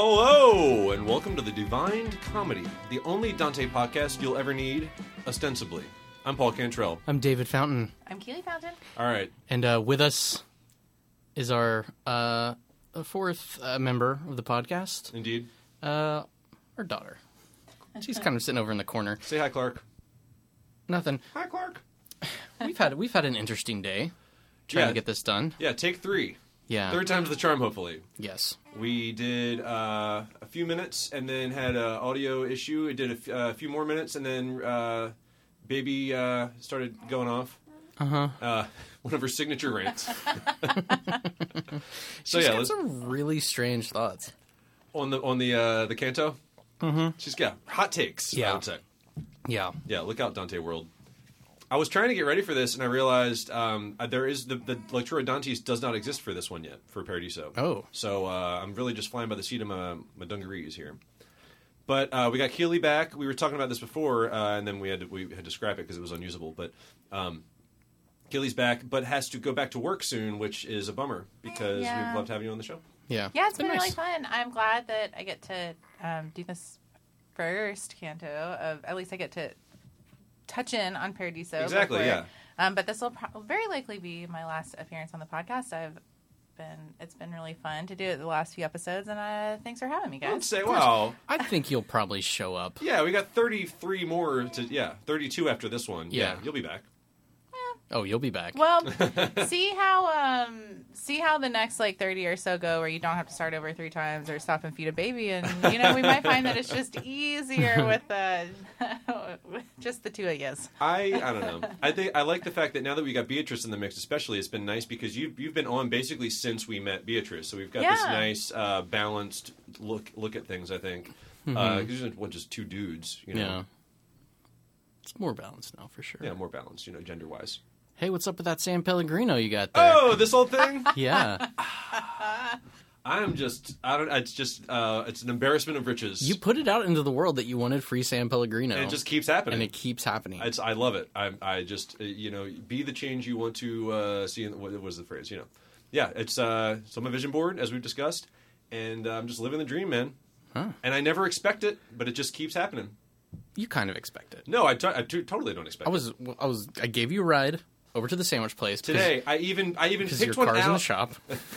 Hello, and welcome to the Divine Comedy, the only Dante podcast you'll ever need, ostensibly. I'm Paul Cantrell. I'm David Fountain. I'm Keely Fountain. All right. And with us is our fourth member of the podcast. Indeed. Our daughter. She's kind of sitting over in the corner. Say hi, Clark. Nothing. Hi, Clark. We've had an interesting day trying to get this done. Yeah, take 3. Yeah. Third time's the charm, hopefully. Yes. We did a few minutes and then had an audio issue. It did a few more minutes and then baby started going off. Uh-huh. One of her signature rants. She's got some really strange thoughts. On the canto? Mm-hmm. She's got hot takes, I would say. Yeah. Yeah, look out, Dante World. I was trying to get ready for this, and I realized there is the Lectura Dantes does not exist for this one yet, for Paradiso. Oh. So I'm really just flying by the seat of my dungarees here. But we got Keely back. We were talking about this before, and then we had to scrap it because it was unusable. But Keely's back, but has to go back to work soon, which is a bummer, because we've loved having you on the show. Yeah. Yeah, it's been nice. really fun. I'm glad that I get to do this first canto of, at least I get to touch in on Paradiso. Exactly, before, yeah. But this will very likely be my last appearance on the podcast. It's been really fun to do it the last few episodes, and thanks for having me, guys. Let's say, wow. I think you'll probably show up. Yeah, we got 33 more 32 after this one. Yeah. You'll be back. Oh, you'll be back. Well, see how the next 30 or so go, where you don't have to start over 3 times or stop and feed a baby, and we might find that it's just easier with just the two of yous. I don't know. I like the fact that now that we got Beatrice in the mix, especially, it's been nice because you've been on basically since we met Beatrice, so we've got this nice balanced look at things. I think because just 2 dudes, Yeah. It's more balanced now for sure. Yeah, more balanced, gender wise. Hey, what's up with that San Pellegrino you got there? Oh, this whole thing? Yeah. It's an embarrassment of riches. You put it out into the world that you wanted free San Pellegrino. And it just keeps happening. And it keeps happening. I love it. I just, be the change you want to see. What was the phrase? Yeah, it's on my vision board, as we've discussed. And I'm just living the dream, man. Huh. And I never expect it, but it just keeps happening. You kind of expect it. No, I totally don't expect it. I gave you a ride over to the sandwich place today. I even picked your one car's out in the shop,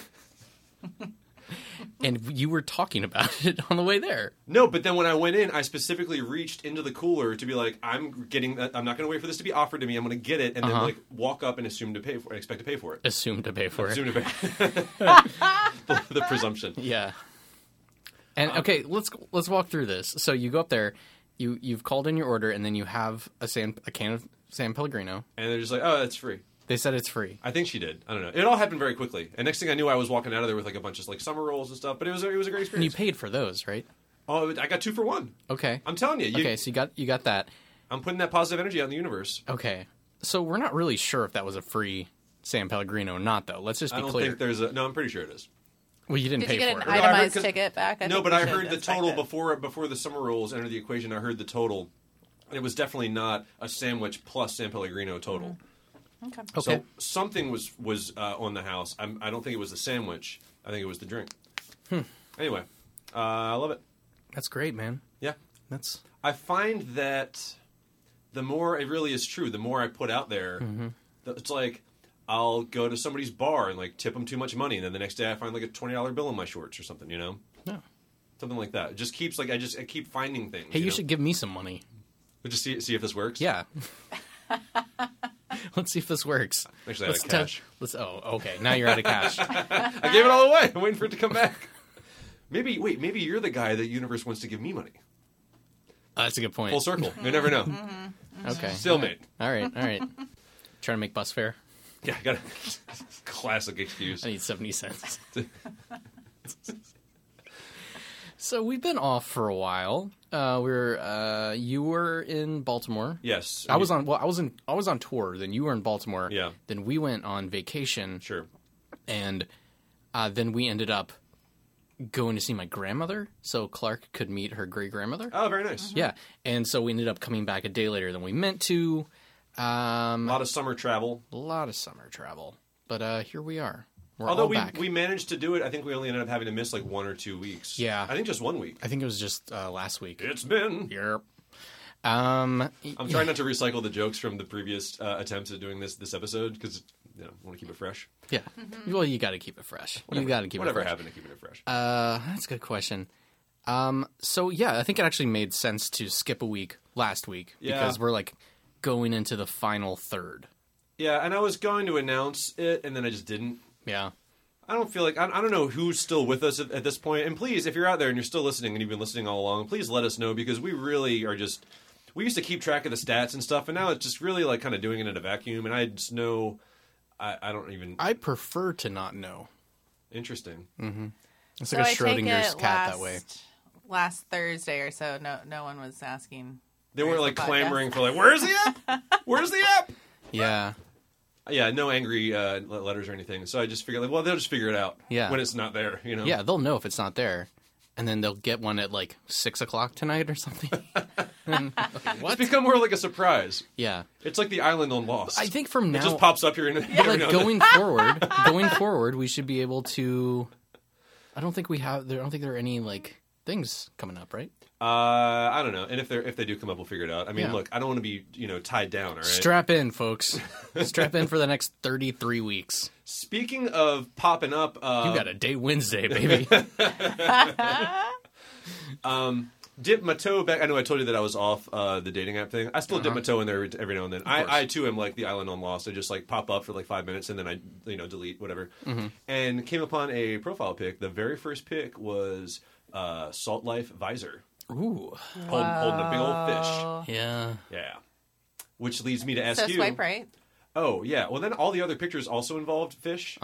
and you were talking about it on the way there. No, but then when I went in, I specifically reached into the cooler to be like, I'm not going to wait for this to be offered to me. I'm going to get it, and then walk up and expect to pay for it. Assume to pay for it. Assume to pay. the presumption. Yeah. And okay, let's walk through this. So you go up there. You've called in your order, and then you have a can of San Pellegrino. And they're just like, oh, that's free. They said it's free. I think she did. I don't know. It all happened very quickly. And next thing I knew, I was walking out of there with a bunch of summer rolls and stuff. But it was a great experience. And you paid for those, right? Oh, I got 2 for 1. Okay. I'm telling you. Okay, so you got that. I'm putting that positive energy out in the universe. Okay. So we're not really sure if that was a free San Pellegrino or not, though. Let's just be clear. I don't think there's no, I'm pretty sure it is. Well, you didn't pay for it. Did you get an itemized ticket back? I heard the total before the summer rolls entered the equation. I heard the total. And it was definitely not a sandwich plus San Pellegrino total. Okay. So something was on the house. I don't think it was the sandwich. I think it was the drink. Anyway, I love it. That's great, man. Yeah. I find that the more it really is true, the more I put out there, it's like I'll go to somebody's bar and tip them too much money, and then the next day I find a $20 bill in my shorts or something, Yeah. Something like that. It just keeps I keep finding things. Hey, you should give me some money. We'll just see if this works. Yeah. Let's see if this works. Actually, I had cash. Okay. Now you're out of cash. I gave it all away. I'm waiting for it to come back. Maybe you're the guy that universe wants to give me money. That's a good point. Full circle. You never know. Okay. Stalemate. All right. Trying to make bus fare? Yeah, I got a classic excuse. I need 70 cents. So we've been off for a while. You were in Baltimore. Yes. I was on tour. Then you were in Baltimore. Yeah. Then we went on vacation. Sure. And then we ended up going to see my grandmother, so Clark could meet her great grandmother. Oh, very nice. Yeah. And so we ended up coming back a day later than we meant to. A lot of summer travel. But here we are. We're Although all back. we managed to do it, I think we only ended up having to miss like 1 or 2 weeks. Yeah. I think just 1 week. I think it was just last week. It's been. Yep. I'm trying not to recycle the jokes from the previous attempts at doing this episode because I want to keep it fresh. Yeah. Well, you got to keep it fresh. You got to keep it fresh. Whatever happened to keeping it fresh? That's a good question. So yeah, I think it actually made sense to skip a week last week because we're like going into the final third. Yeah, and I was going to announce it, and then I just didn't. Yeah. I don't feel like I don't know who's still with us at this point. And please, if you're out there and you're still listening and you've been listening all along, please let us know because we really are just. We used to keep track of the stats and stuff, and now it's just really like kind of doing it in a vacuum. And I just know, I don't even. I prefer to not know. Interesting. Mm-hmm. It's So like a I take Schrodinger's it cat that way. Last Thursday or so, no one was asking. They weren't like Where's the podcast? clamoring for like, where's the app? Where's the app? Yeah. Yeah, no angry letters or anything. So I just figured, like, well, they'll just figure it out when it's not there, you know? Yeah, they'll know if it's not there. And then they'll get one at like 6 o'clock tonight or something. And, like, what? It's become more like a surprise. Yeah. It's like the island on Lost. I think from now... It just pops up here. And like going forward, we should be able to... I don't think there are any like things coming up, right? I don't know. And if they do come up, we'll figure it out. I mean, look, I don't want to be, tied down, all right? Strap in, folks. Strap in for the next 33 weeks. Speaking of popping up... you got a day Wednesday, baby. Dip my toe back. I know I told you that I was off the dating app thing. I still dip my toe in there every now and then. I too am like the island on Lost. I just like pop up for like 5 minutes and then I delete whatever. And came upon a profile pic. The very first pic was Salt Life Visor. Ooh, holding a big old fish. Yeah. Which leads me to ask you. So swipe right. Oh yeah. Well, then all the other pictures also involved fish.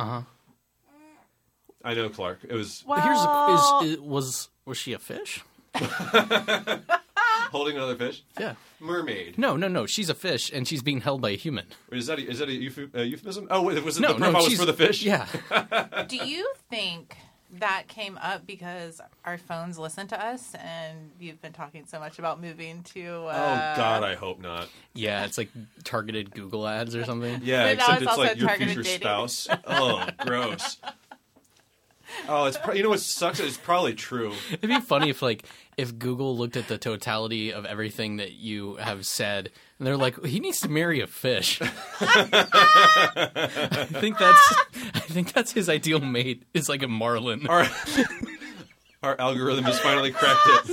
I know, Clark. It was. Well, was she a fish? Holding another fish? Yeah. Mermaid. No. She's a fish, and she's being held by a human. Wait, is that a euphemism? Oh, wait, was it No, the profile was for the fish? Yeah. do you think that came up because our phones listen to us, and you've been talking so much about moving to? Oh God, I hope not. Yeah, it's like targeted Google ads or something. Yeah, But now except it's it's like also your targeted future dating. spouse. Oh, gross. Oh, it's you know what sucks? It's probably true. It'd be funny if Google looked at the totality of everything that you have said, and they're like, he needs to marry a fish. I think that's his ideal mate. Is like a marlin. Our algorithm has finally cracked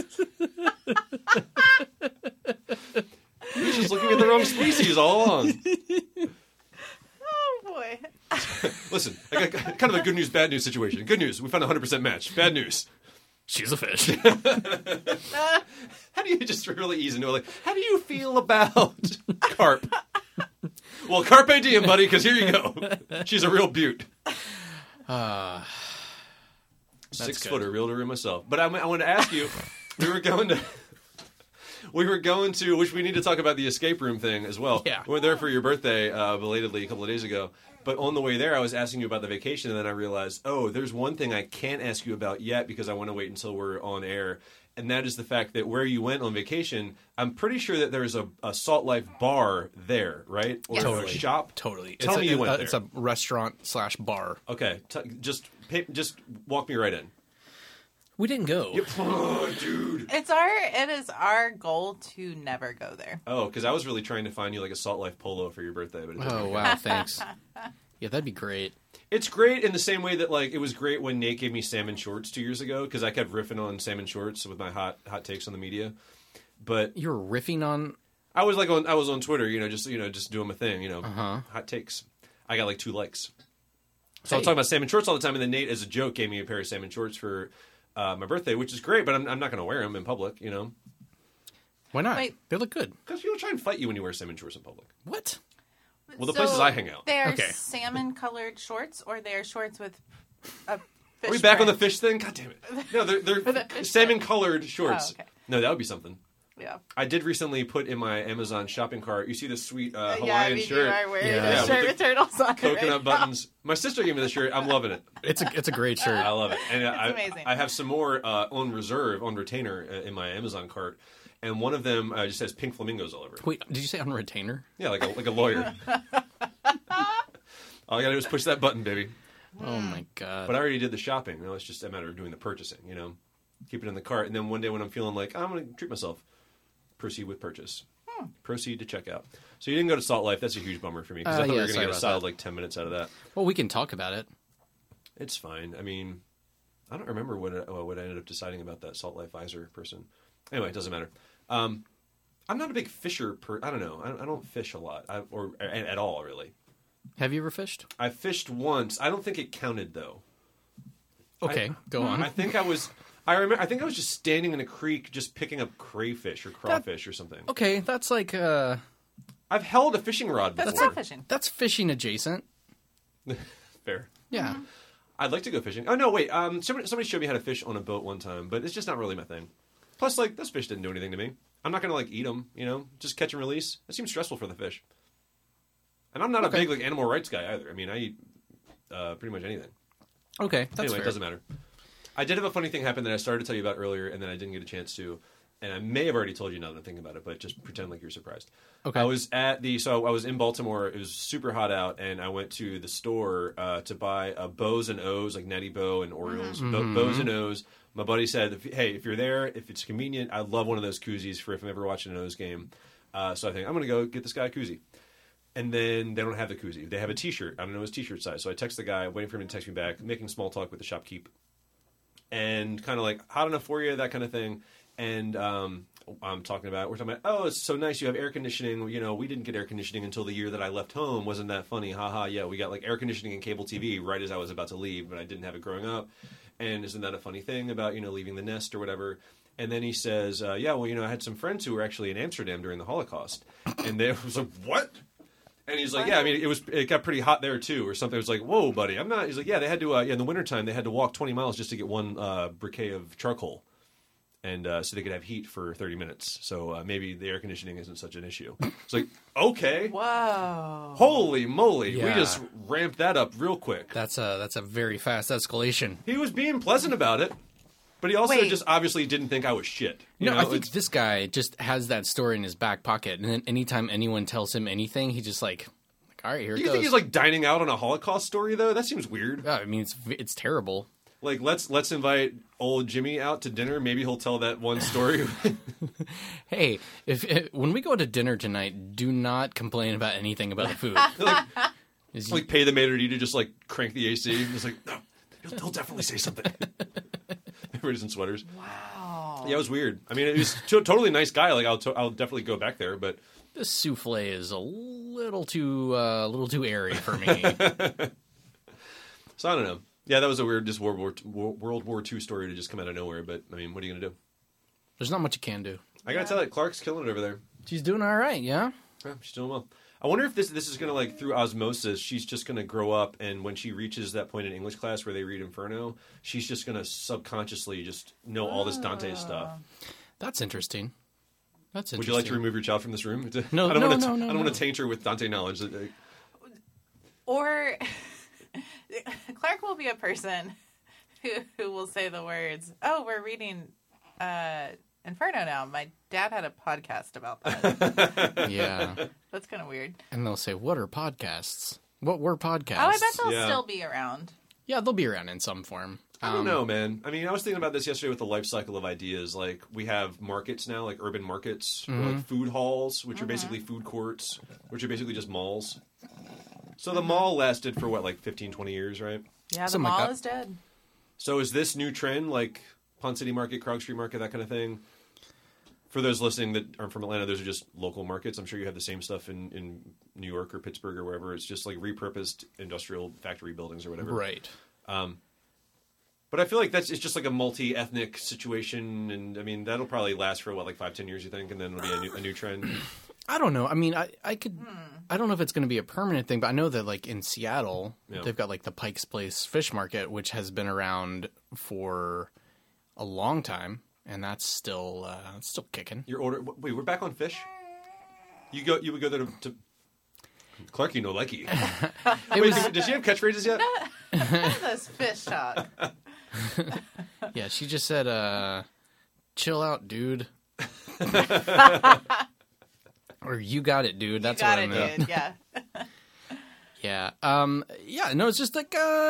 it. He's just looking at the wrong species all along. Oh boy. Listen, I got kind of a good news, bad news situation. Good news, we found a 100% match. Bad news, she's a fish. how do you just really ease into it? Like, how do you feel about carp? Well, carpe diem, buddy, because here you go. She's a real beaut. 6 footer, realtor in myself. But I wanted to ask you, we were going to, which we need to talk about the escape room thing as well. Yeah. We went there for your birthday, belatedly, a couple of days ago. But on the way there, I was asking you about the vacation, and then I realized, there's one thing I can't ask you about yet because I want to wait until we're on air. And that is the fact that where you went on vacation, I'm pretty sure that there's a Salt Life bar there, right? Or Totally. a shop? Totally. Tell me you went there. It's a restaurant/bar. Okay, just walk me right in. We didn't go. Oh, dude. It is our goal to never go there. Oh, because I was really trying to find you like a Salt Life polo for your birthday. But it didn't Oh, work wow, out. thanks. Yeah, that'd be great. It's great in the same way that like it was great when Nate gave me salmon shorts 2 years ago because I kept riffing on salmon shorts with my hot takes on the media. But You were riffing on... I was on Twitter, just doing my thing, hot takes. I got like 2 likes. So I was talking about salmon shorts all the time, and then Nate, as a joke, gave me a pair of salmon shorts for my birthday, which is great. But I'm not going to wear them in public, Why not? Wait. They look good. because people try and fight you when you wear salmon shorts in public. What? Well, the places I hang out. They are Okay. salmon-colored shorts, or they are shorts with a fish Are we back on the print? fish thing? God damn it! No, they're salmon-colored shorts. Oh, okay. No, that would be something. Yeah. I did recently put in my Amazon shopping cart. You see this sweet Hawaiian Yeah, I mean, shirt, you are wearing Yeah. a Yeah, shirt with with turtles on it coconut right now. buttons. My sister gave me the shirt. I'm loving it. It's a great shirt. I love it. And I, amazing. I have some more on reserve, on retainer in my Amazon cart. And one of them just has pink flamingos all over it. Wait, did you say on retainer? Yeah, like a lawyer. All I gotta do is push that button, baby. Oh my god. But I already did the shopping. It's just a matter of doing the purchasing, Keep it in the cart. And then one day when I'm feeling like, I'm going to treat myself, proceed with purchase. Proceed to checkout. So you didn't go to Salt Life. That's a huge bummer for me because I thought we were going to get a solid like 10 minutes out of that. Well, we can talk about it. It's fine. I mean, I don't remember what I ended up deciding about that Salt Life visor person. Anyway, it doesn't matter. I'm not a big fisher. I don't know. I don't fish a lot or at all, really. Have you ever fished? I fished once. I don't think it counted though. Okay, go on. I think I was just standing in a creek, just picking up crayfish or crawfish or something. Okay, that's like I've held a fishing rod before. That's not fishing. That's fishing adjacent. Fair. Yeah. Mm-hmm. I'd like to go fishing. Oh no, wait. Somebody showed me how to fish on a boat one time, but it's just not really my thing. Plus, like those fish didn't do anything to me. I'm not gonna like eat them. Just catch and release. It seems stressful for the fish. And I'm not a big like animal rights guy either. I mean, I eat pretty much anything. Okay, that's Anyway, fair. it doesn't matter. I did have a funny thing happen that I started to tell you about earlier, and then I didn't get a chance to. And I may have already told you now that I'm thinking about it, but just pretend like you're surprised. Okay. I was in Baltimore. It was super hot out, and I went to the store to buy Bows and O's, like Natty Bow and Orioles. Bows and O's. My buddy said, hey, if you're there, if it's convenient, I'd love one of those koozies for if I'm ever watching an O's game. So I think, I'm going to go get this guy a koozie. And then they don't have the koozie. They have a T-shirt. I don't know his T-shirt size. So I text the guy, waiting for him to text me back, making small talk with the shopkeep. And kind of like, hot enough for you, that kind of thing. And we're talking about, oh, it's so nice you have air conditioning. We didn't get air conditioning until the year that I left home. Wasn't that funny? Haha, yeah, we got like air conditioning and cable TV right as I was about to leave, but I didn't have it growing up. And isn't that a funny thing about, leaving the nest or whatever? And then he says, yeah, well, I had some friends who were actually in Amsterdam during the Holocaust. And they was like, what? And he's like, yeah, I mean, it got pretty hot there too, or something. It was like, whoa, buddy, I'm not. He's like, yeah, they had to, in the wintertime, they had to walk 20 miles just to get one briquet of charcoal. And so they could have heat for 30 minutes. So maybe the air conditioning isn't such an issue. It's like, okay. Whoa. Holy moly. Yeah. We just ramped that up real quick. That's a very fast escalation. He was being pleasant about it. But he also Wait. just obviously didn't think I was shit. I think this guy just has that story in his back pocket. And then anytime anyone tells him anything, he just like all right, here it Do you goes. think he's like dining out on a Holocaust story, though? That seems weird. Yeah, I mean, it's terrible. Like, let's invite old Jimmy out to dinner. Maybe he'll tell that one story. Hey, if when we go to dinner tonight, do not complain about anything about the food. like pay the maitre d' to just like crank the AC. It's like, no, he'll definitely say something. Everybody's in sweaters. Wow. Yeah, it was weird. I mean, he was totally nice guy. Like, I'll definitely go back there. But This souffle is a little too airy for me. So I don't know. Yeah, that was a weird, just World War II story to just come out of nowhere. But I mean, what are you gonna do? There's not much you can do. I gotta tell you, Clark's killing it over there. She's doing all right, yeah. Yeah, she's doing well. I wonder if this is gonna like through osmosis, she's just gonna grow up, and when she reaches that point in English class where they read Inferno, she's just gonna subconsciously just know all this Dante stuff. That's interesting. That's interesting. Would you like to remove your child from this room? No, I don't no, want to. no, no, I don't want no. to taint her with Dante knowledge. Or Clark will be a person who will say the words, "Oh, we're reading Inferno now." My dad had a podcast about that. Yeah. That's kind of weird. And they'll say, what are podcasts? What were podcasts? Oh, I bet they'll Yeah. still be around. Yeah, they'll be around in some form. I don't know, man. I mean, I was thinking about this yesterday with the life cycle of ideas. Like, we have markets now, like urban markets, or like food halls, which are basically food courts, which are basically just malls. So the mall lasted for, what, like 15, 20 years, right? Yeah, the Something like mall that. is dead. So is this new trend, like Pond City Market, Krog Street Market, that kind of thing? For those listening that aren't from Atlanta, those are just local markets. I'm sure you have the same stuff in New York or Pittsburgh or wherever. It's just like repurposed industrial factory buildings or whatever. Right. But I feel like it's just like a multi-ethnic situation, and I mean that'll probably last for what, like 5-10 years, you think, and then it'll be a new trend. I don't know. I mean, I could. I don't know if it's going to be a permanent thing, but I know that like in Seattle, Yeah. they've got like the Pike's Place Fish Market, which has been around for a long time, and that's still kicking. Your order. Wait, we're back on fish. You would go there to Clarky no likey. Wait, does she have catchphrases yet? This fish talk. Yeah, she just said, "Chill out, dude." Or you got it, dude. That's Got what I it, meant. dude. Yeah. Yeah. Yeah. No, it's just like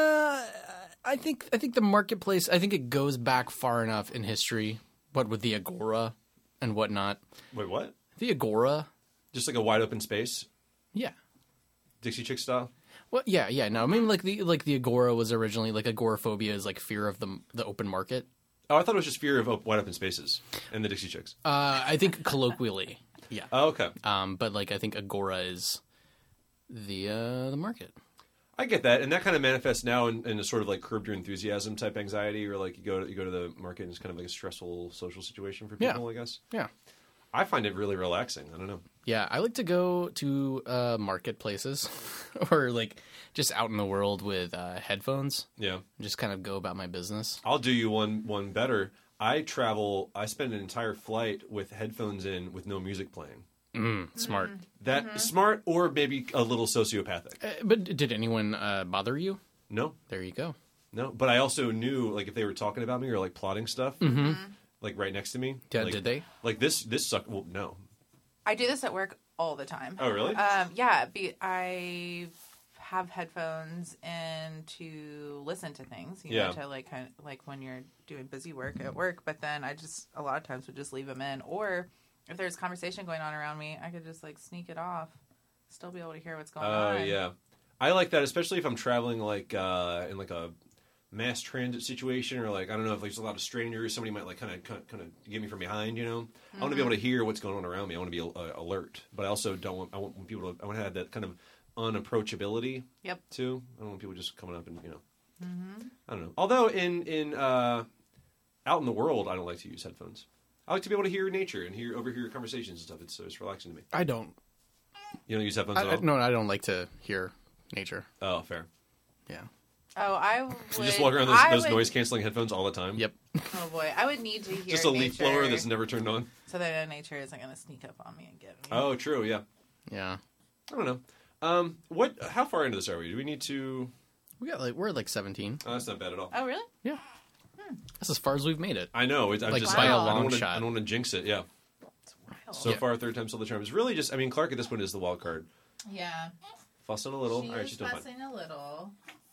I think the marketplace. I think it goes back far enough in history. What with the Agora and whatnot. Wait, what? The Agora. Just like a wide open space, Yeah. Dixie Chick style. Well, yeah. No, I mean like the Agora was originally like agoraphobia is like fear of the open market. Oh, I thought it was just fear of wide open spaces and the Dixie Chicks. I think colloquially, yeah. Oh, okay. But like I think Agora is the market. I get that, and that kind of manifests now in a sort of like Curb Your Enthusiasm type anxiety, or like you go to the market and it's kind of like a stressful social situation for people. I guess. Yeah. I find it really relaxing. I don't know. Yeah, I like to go to marketplaces or like just out in the world with headphones. Yeah. Just kind of go about my business. I'll do you one better. I spend an entire flight with headphones in with no music playing. Smart. That smart, or maybe a little sociopathic. But did anyone bother you? No. There you go. No, but I also knew like if they were talking about me or like plotting stuff, like right next to me. Yeah, like, did they? Like this sucked. Well, no. I do this at work all the time. Oh, really? Yeah, I have headphones in to listen to things. You know, to like kind of like when you're doing busy work at work. But then I just a lot of times would just leave them in, or if there's conversation going on around me, I could just like sneak it off, still be able to hear what's going on. Oh yeah, I like that, especially if I'm traveling like in like a mass transit situation, or like I don't know if there's a lot of strangers, somebody might like kind of get me from behind. You know, I want to be able to hear what's going on around me. I want to be alert, but I also don't want. I want people to. I want to have that kind of unapproachability. Yep. Too. I don't want people just coming up and I don't know. Although in out in the world, I don't like to use headphones. I like to be able to hear nature and overhear conversations and stuff. It's relaxing to me. I don't. You don't use headphones at all? No, I don't like to hear nature. Oh, fair. Yeah. Oh, I would. You just walk around those noise-canceling headphones all the time? Yep. Oh, boy. I would need to hear just a leaf blower that's never turned on? So that nature isn't going to sneak up on me and get me. Oh, true, yeah. Yeah. I don't know. How far into this are we? Do we need to... We're at like 17. Oh, that's not bad at all. Oh, really? Yeah. That's as far as we've made it. I know. I'm like just by a I long don't shot. want to jinx it, yeah. It's wild. So far, third time's still the charm. It's really just... I mean, Clark at this point is the wild card. Yeah. Fussing a little. She All right, is she's doing fine. fussing a little.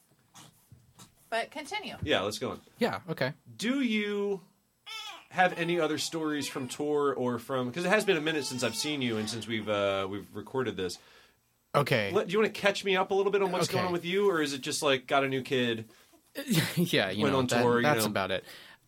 But continue. Yeah, let's go on. Yeah, okay. Do you have any other stories from tour or from... Because it has been a minute since I've seen you and since we've recorded this. Okay. Do you want to catch me up a little bit on what's going on with you? Or is it just like, got a new kid? Yeah, went on tour, that's about it.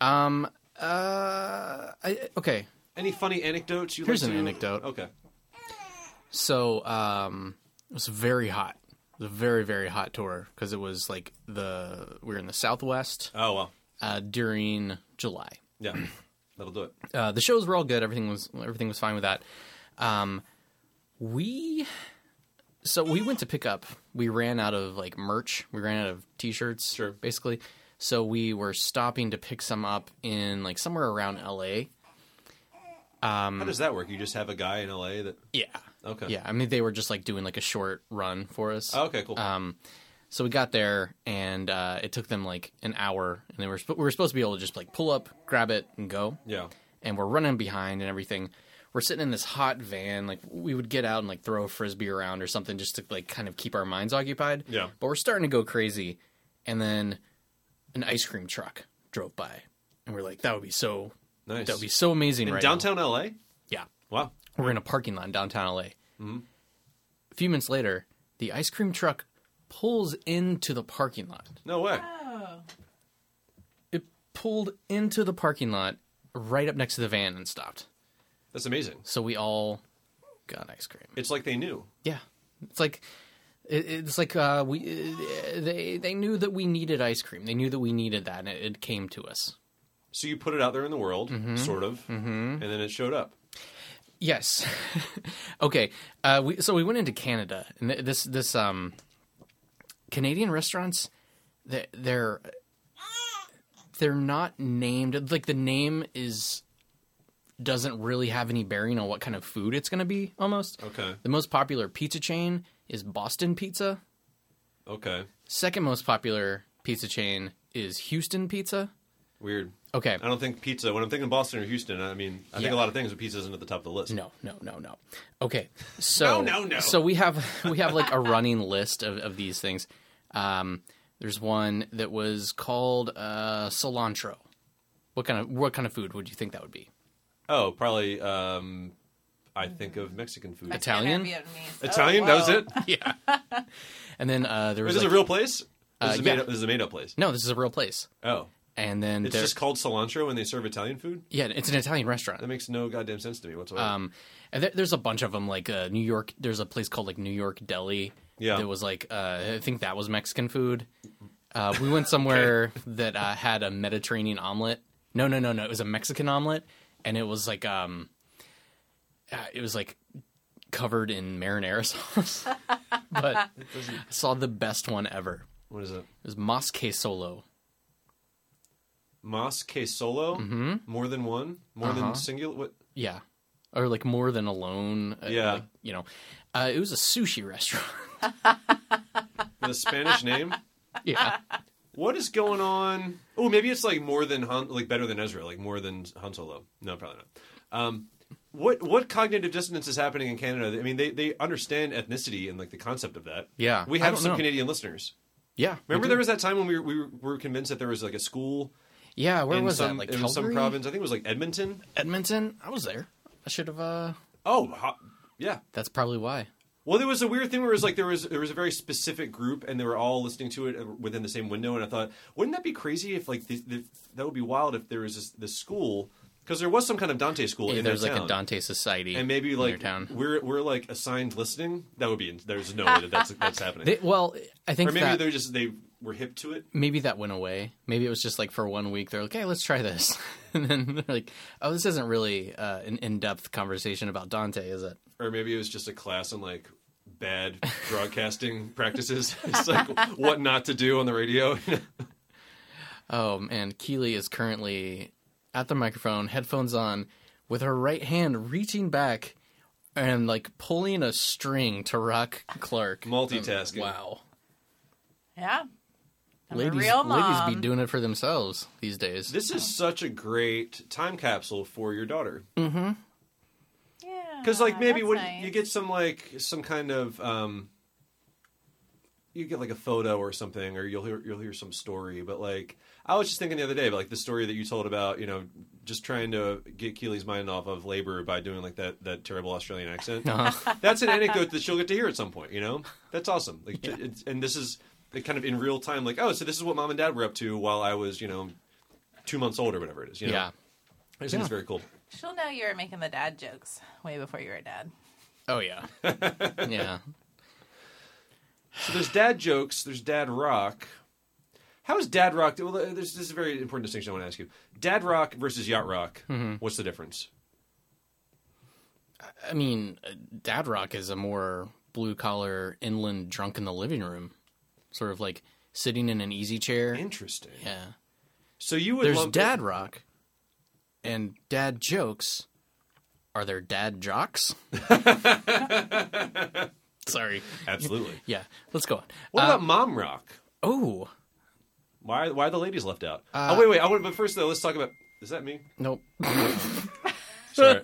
Okay. Any funny anecdotes you Here's like to... an anecdote. Okay. So, it was very hot. It was a very, very hot tour because it was like we were in the Southwest. Oh, well. During July. Yeah. That'll do it. The shows were all good. Everything was fine with that. We went to pick up. We ran out of like merch. We ran out of T-shirts, Sure. basically. So we were stopping to pick some up in like somewhere around LA. How does that work? You just have a guy in LA that... Yeah. Okay. Yeah. I mean, they were just like doing like a short run for us. Oh, okay, cool. So we got there, and it took them like an hour, and we were supposed to be able to just like pull up, grab it, and go. Yeah. And we're running behind and everything. We're sitting in this hot van. Like we would get out and like throw a frisbee around or something just to like kind of keep our minds occupied. Yeah. But we're starting to go crazy, and then an ice cream truck drove by, and we're like, that would be so Nice. That would be so amazing in right downtown now. LA? Yeah. Wow. We're in a parking lot in downtown LA. Mm-hmm. A few minutes later, the ice cream truck pulls into the parking lot. No way. Oh. It pulled into the parking lot right up next to the van and stopped. That's amazing. So we all got ice cream. It's like they knew. Yeah. It's like they knew that we needed ice cream. They knew that we needed that, and it came to us. So you put it out there in the world, sort of, and then it showed up. Yes. Okay. So we went into Canada, and this Canadian restaurants, they're not named. Like the name doesn't really have any bearing on what kind of food it's going to be. Almost. Okay. The most popular pizza chain is Boston Pizza. Okay. Second most popular pizza chain is Houston Pizza. Weird. Okay. I don't think pizza. When I'm thinking Boston or Houston, I mean, I think Yeah. a lot of things, but pizza isn't at the top of the list. No. Okay, so No. So we have like a running list of these things. There's one that was called cilantro. What kind of food would you think that would be? Oh, probably. I think of Mexican food. Italian? Vietnamese. Italian? Oh, That was whoa. it? Yeah. And then there was Is this like, a real place? This yeah. This is a made-up place. no, this is a real place. Oh, And then it's just called cilantro when they serve Italian food. yeah, it's an Italian restaurant. That makes no goddamn sense to me whatsoever. And there's a bunch of them, like New York. There's a place called like New York Deli. Yeah. That was like I think that was Mexican food. We went somewhere that had a Mediterranean omelet. No. It was a Mexican omelet, and it was like covered in marinara sauce. But I saw the best one ever. What is it? It was Mas que Solo. Mas que solo? Mm-hmm. More than one? More than singular? What? Yeah, or like more than alone. Yeah. It was a sushi restaurant. With a Spanish name? Yeah. What is going on? Oh, maybe it's like more than like better than Ezra, like more than Han Solo. No, probably not. What cognitive dissonance is happening in Canada? I mean, they understand ethnicity and like the concept of that. Yeah, we I have don't some know. Canadian listeners. Yeah. Remember, there was that time when we were convinced that there was like a school. Yeah, where in was some, that? Like in Calgary? some province. I think it was like Edmonton. Edmonton? I was there. I should have, Yeah. that's probably why. Well, there was a weird thing where it was like there was a very specific group, and they were all listening to it within the same window. And I thought, wouldn't that be crazy if like that would be wild if there was this school, because there was some kind of Dante school in There's their like town. a Dante society And maybe in like their town. we're like assigned listening. That would be. There's no way that's happening. I think Or maybe that they were hip to it. maybe that went away. Maybe it was just like for 1 week they're like, hey, let's try this. And then they're like, oh, this isn't really an in-depth conversation about Dante, is it? Or maybe it was just a class on like bad broadcasting practices. It's like what not to do on the radio. Oh, man. Keely is currently at the microphone, headphones on, with her right hand reaching back and like pulling a string to rock Clark. Multitasking. Wow. Yeah. I'm a Ladies real mom. be doing it for themselves these days. This is such a great time capsule for your daughter. Yeah. Because like maybe that's when nice. you get some kind of you get like a photo or something, or you'll hear some story. But like I was just thinking the other day about like the story that you told about just trying to get Keely's mind off of labor by doing like that terrible Australian accent. That's an anecdote that she'll get to hear at some point. That's awesome. Like and this is like kind of in real time. Like, oh, so this is what mom and dad were up to while I was 2 months old or whatever it is. Yeah. I just think it's very cool. She'll know you were making the dad jokes way before you were a dad. Oh, yeah. Yeah. So there's dad jokes, there's dad rock. How is dad rock? Well, this is a very important distinction I want to ask you. Dad rock versus yacht rock. Mm-hmm. What's the difference? I mean, dad rock is a more blue-collar, inland, drunk in the living room. Sort of like sitting in an easy chair. Interesting. Yeah. So you would There's lump dad rock and dad jokes. Are there dad jocks? Sorry. Absolutely. Yeah. Let's go on. What about mom rock? Oh. Why are the ladies left out? Wait. But first though, let's talk about. Is that me? Nope. Sorry.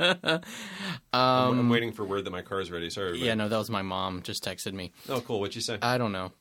I'm waiting for word that my car is ready. Sorry. Everybody. Yeah, no, that was my mom. Just texted me. Oh, cool. What'd you say? I don't know.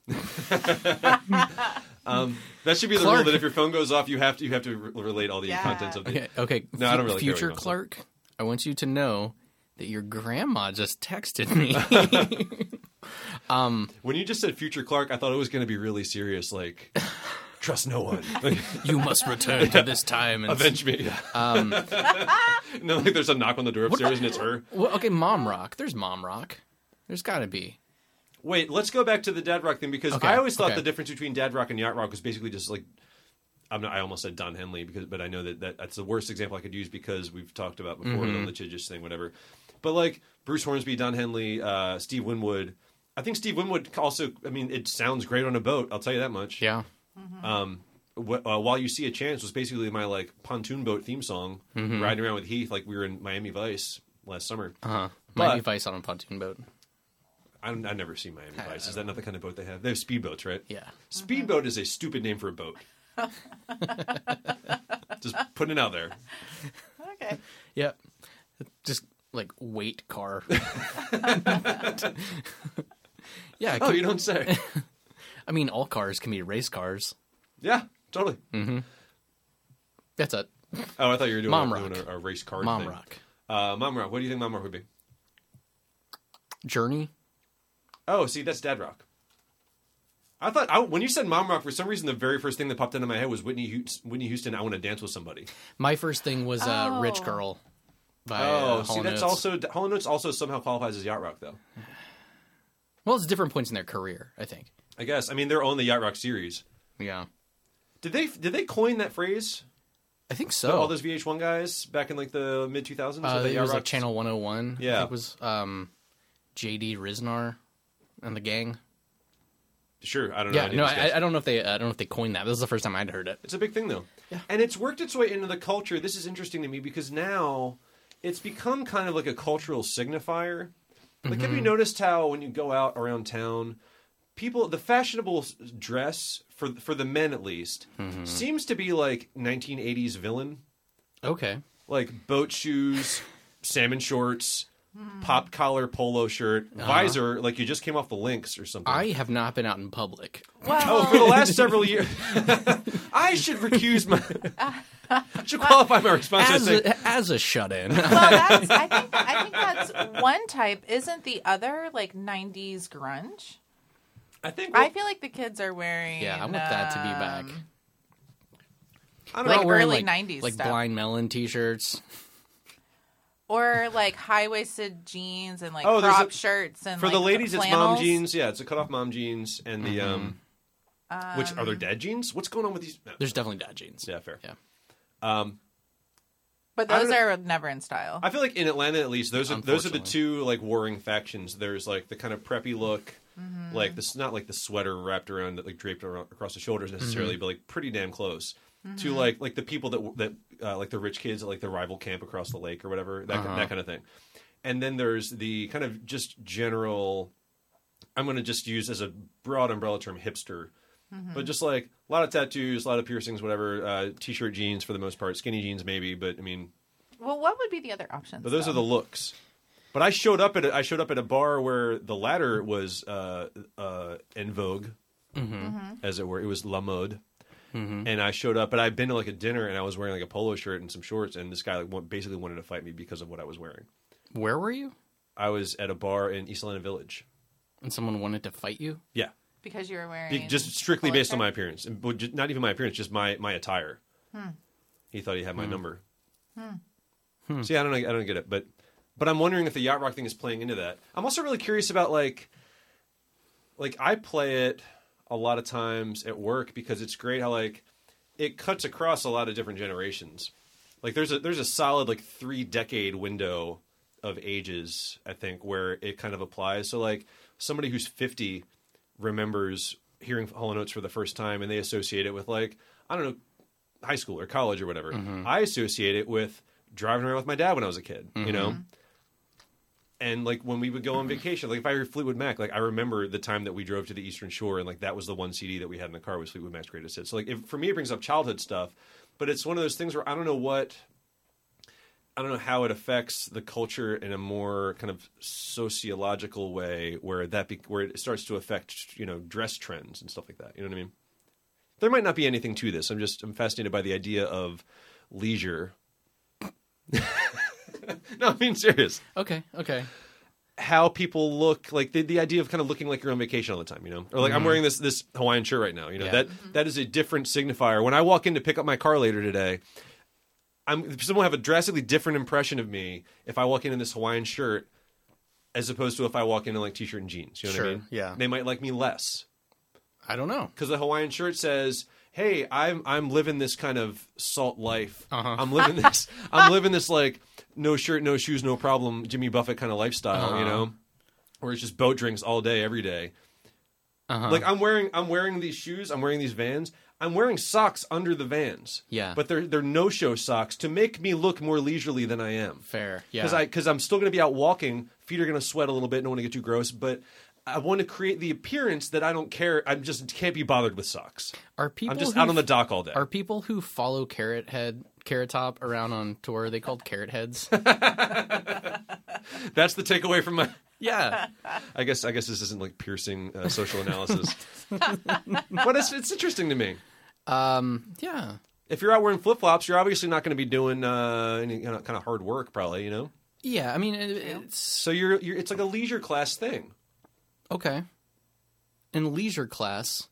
That should be the Clark. rule that if your phone goes off, you have to relate all the contents of the. Okay. No, I don't really care what Future you want to say. Clark, I want you to know that your grandma just texted me. When you just said future Clark, I thought it was going to be really serious, like trust no one, You must return to this time and avenge me. No, like there's a knock on the door upstairs and it's her. Well, okay, mom rock. There's mom rock. There's got to be. Wait, let's go back to the dad rock thing because Okay, I always thought okay. the difference between dad rock and yacht rock was basically just like I almost said Don Henley but I know that's the worst example I could use because we've talked about before the litigious thing, whatever. But like Bruce Hornsby, Don Henley, Steve Winwood. I think Steve Winwood also. I mean, it sounds great on a boat. I'll tell you that much. Yeah. While You See a Chance was basically my like pontoon boat theme song, riding around with Heath like we were in Miami Vice last summer. Miami Vice on a pontoon boat. I've never seen Miami Vice. Is that not the kind of boat they have? They have speedboats, right? Yeah. Speedboat is a stupid name for a boat. Just putting it out there. Okay. Yep. Just like weight car. Yeah. Oh, you don't say. I mean, all cars can be race cars. Yeah, totally. That's it. Oh, I thought you were doing, Mom doing Rock. a race car Mom thing. Rock. Mom Rock. What do you think Mom Rock would be? Journey. Oh, see, that's Dad Rock. I thought when you said Mom Rock, for some reason, the very first thing that popped into my head was Whitney Houston. I Want to Dance with Somebody. My first thing was Rich Girl by Oh, Hall see, & that's Oates. also Hall & Oates also somehow qualifies as yacht rock, though. Well, it's different points in their career, I think. I guess. I mean, they're on the yacht rock series. Yeah. Did they coin that phrase? I think so. All those VH1 guys back in like the mid 2000s. it was like Channel 101. Yeah. I think it was J.D. Riznar and the gang. Sure, I don't know. Yeah, any of no, these guys. I don't know if they coined that. This is the first time I'd heard it. It's a big thing, though. Yeah. And it's worked its way into the culture. This is interesting to me because now it's become kind of like a cultural signifier. Like, have you noticed how when you go out around town, the fashionable dress, for the men at least, seems to be like 1980s villain. Okay. Like boat shoes, salmon shorts, pop collar polo shirt, visor, like you just came off the links or something. I have not been out in public. Well, Oh, for the last several years, I should recuse my. Should qualify my response. As a shut-in. well, I think that's one type. Isn't the other like 90s grunge? I feel like the kids are wearing. Yeah, I want that to be back. I don't like know. Wearing, early 90s like stuff. Blind Melon t-shirts. Or like high-waisted jeans and like Oh, there's crop a- shirts and For like the ladies, it's mom flannels. jeans. Yeah, it's a cut off mom jeans and the which are there dad jeans? What's going on with these? No. There's definitely dad jeans. Yeah, fair. Yeah. But I those don't- are never in style. I feel like in Atlanta, at least, those are the Unfortunately. two like warring factions. There's like the kind of preppy look, like this, not like the sweater wrapped around, like draped around, across the shoulders necessarily, but like pretty damn close to like the people that like the rich kids at like the rival camp across the lake or whatever, that kind of thing. And then there's the kind of just general. I'm going to just use as a broad umbrella term hipster. But just like a lot of tattoos, a lot of piercings, whatever, t-shirt jeans for the most part, skinny jeans maybe, but I mean, Well, what would be the other options? but those though? are the looks. But I showed up at a bar where the latter was en vogue, as it were. It was la mode, and I showed up. But I'd been to like a dinner, and I was wearing like a polo shirt and some shorts, and this guy like basically wanted to fight me because of what I was wearing. Where were you? I was at a bar in East Atlanta Village. And someone wanted to fight you? Yeah, because you were wearing just strictly polo based on shirt? my appearance, and not even my appearance, just my attire. He thought he had my number. See, I don't get it, but I'm wondering if the yacht rock thing is playing into that. I'm also really curious about like I play it a lot of times at work because it's great how like it cuts across a lot of different generations. Like there's a solid like 3-decade window of ages, I think, where it kind of applies. So like somebody who's 50 remembers hearing Hall & Oates for the first time and they associate it with like, I don't know, high school or college or whatever. I associate it with driving around with my dad when I was a kid, you know? And like when we would go on vacation, like if I heard Fleetwood Mac, like I remember the time that we drove to the Eastern Shore and like that was the one CD that we had in the car was Fleetwood Mac's Greatest Hits. So like for me it brings up childhood stuff, but it's one of those things where I don't know how it affects the culture in a more kind of sociological way where it starts to affect, dress trends and stuff like that. You know what I mean? There might not be anything to this. I'm fascinated by the idea of leisure. No, I'm being serious. Okay. How people look, like the idea of kind of looking like you're on vacation all the time, or like I'm wearing this Hawaiian shirt right now, Yeah. that is a different signifier. When I walk in to pick up my car later today, someone will have a drastically different impression of me if I walk in this Hawaiian shirt as opposed to if I walk in like t-shirt and jeans. You know what I Sure, mean? yeah. They might like me less I don't know. because the Hawaiian shirt says, "Hey, I'm living this kind of salt life. Uh-huh. I'm living this like no shirt, no shoes, no problem, Jimmy Buffett kind of lifestyle, where it's just boat drinks all day, every day. Like I'm wearing these shoes, I'm wearing these Vans, I'm wearing socks under the Vans. Yeah. but they're no-show socks to make me look more leisurely than I am. Fair. Yeah. Because I'm still going to be out walking. Feet are going to sweat a little bit. Don't want to get too gross, but I want to create the appearance that I don't care. I just can't be bothered with socks. Are people I'm just who out on the dock all day. Are people who follow Carrot Top around on tour? Are they called Carrot Heads? That's the takeaway from my. Yeah. I guess this isn't like piercing social analysis, but it's interesting to me. Yeah. If you're out wearing flip flops, you're obviously not going to be doing any kind of hard work, probably. You know. Yeah. I mean, it's So you're it's like a leisure class thing. okay. In leisure class,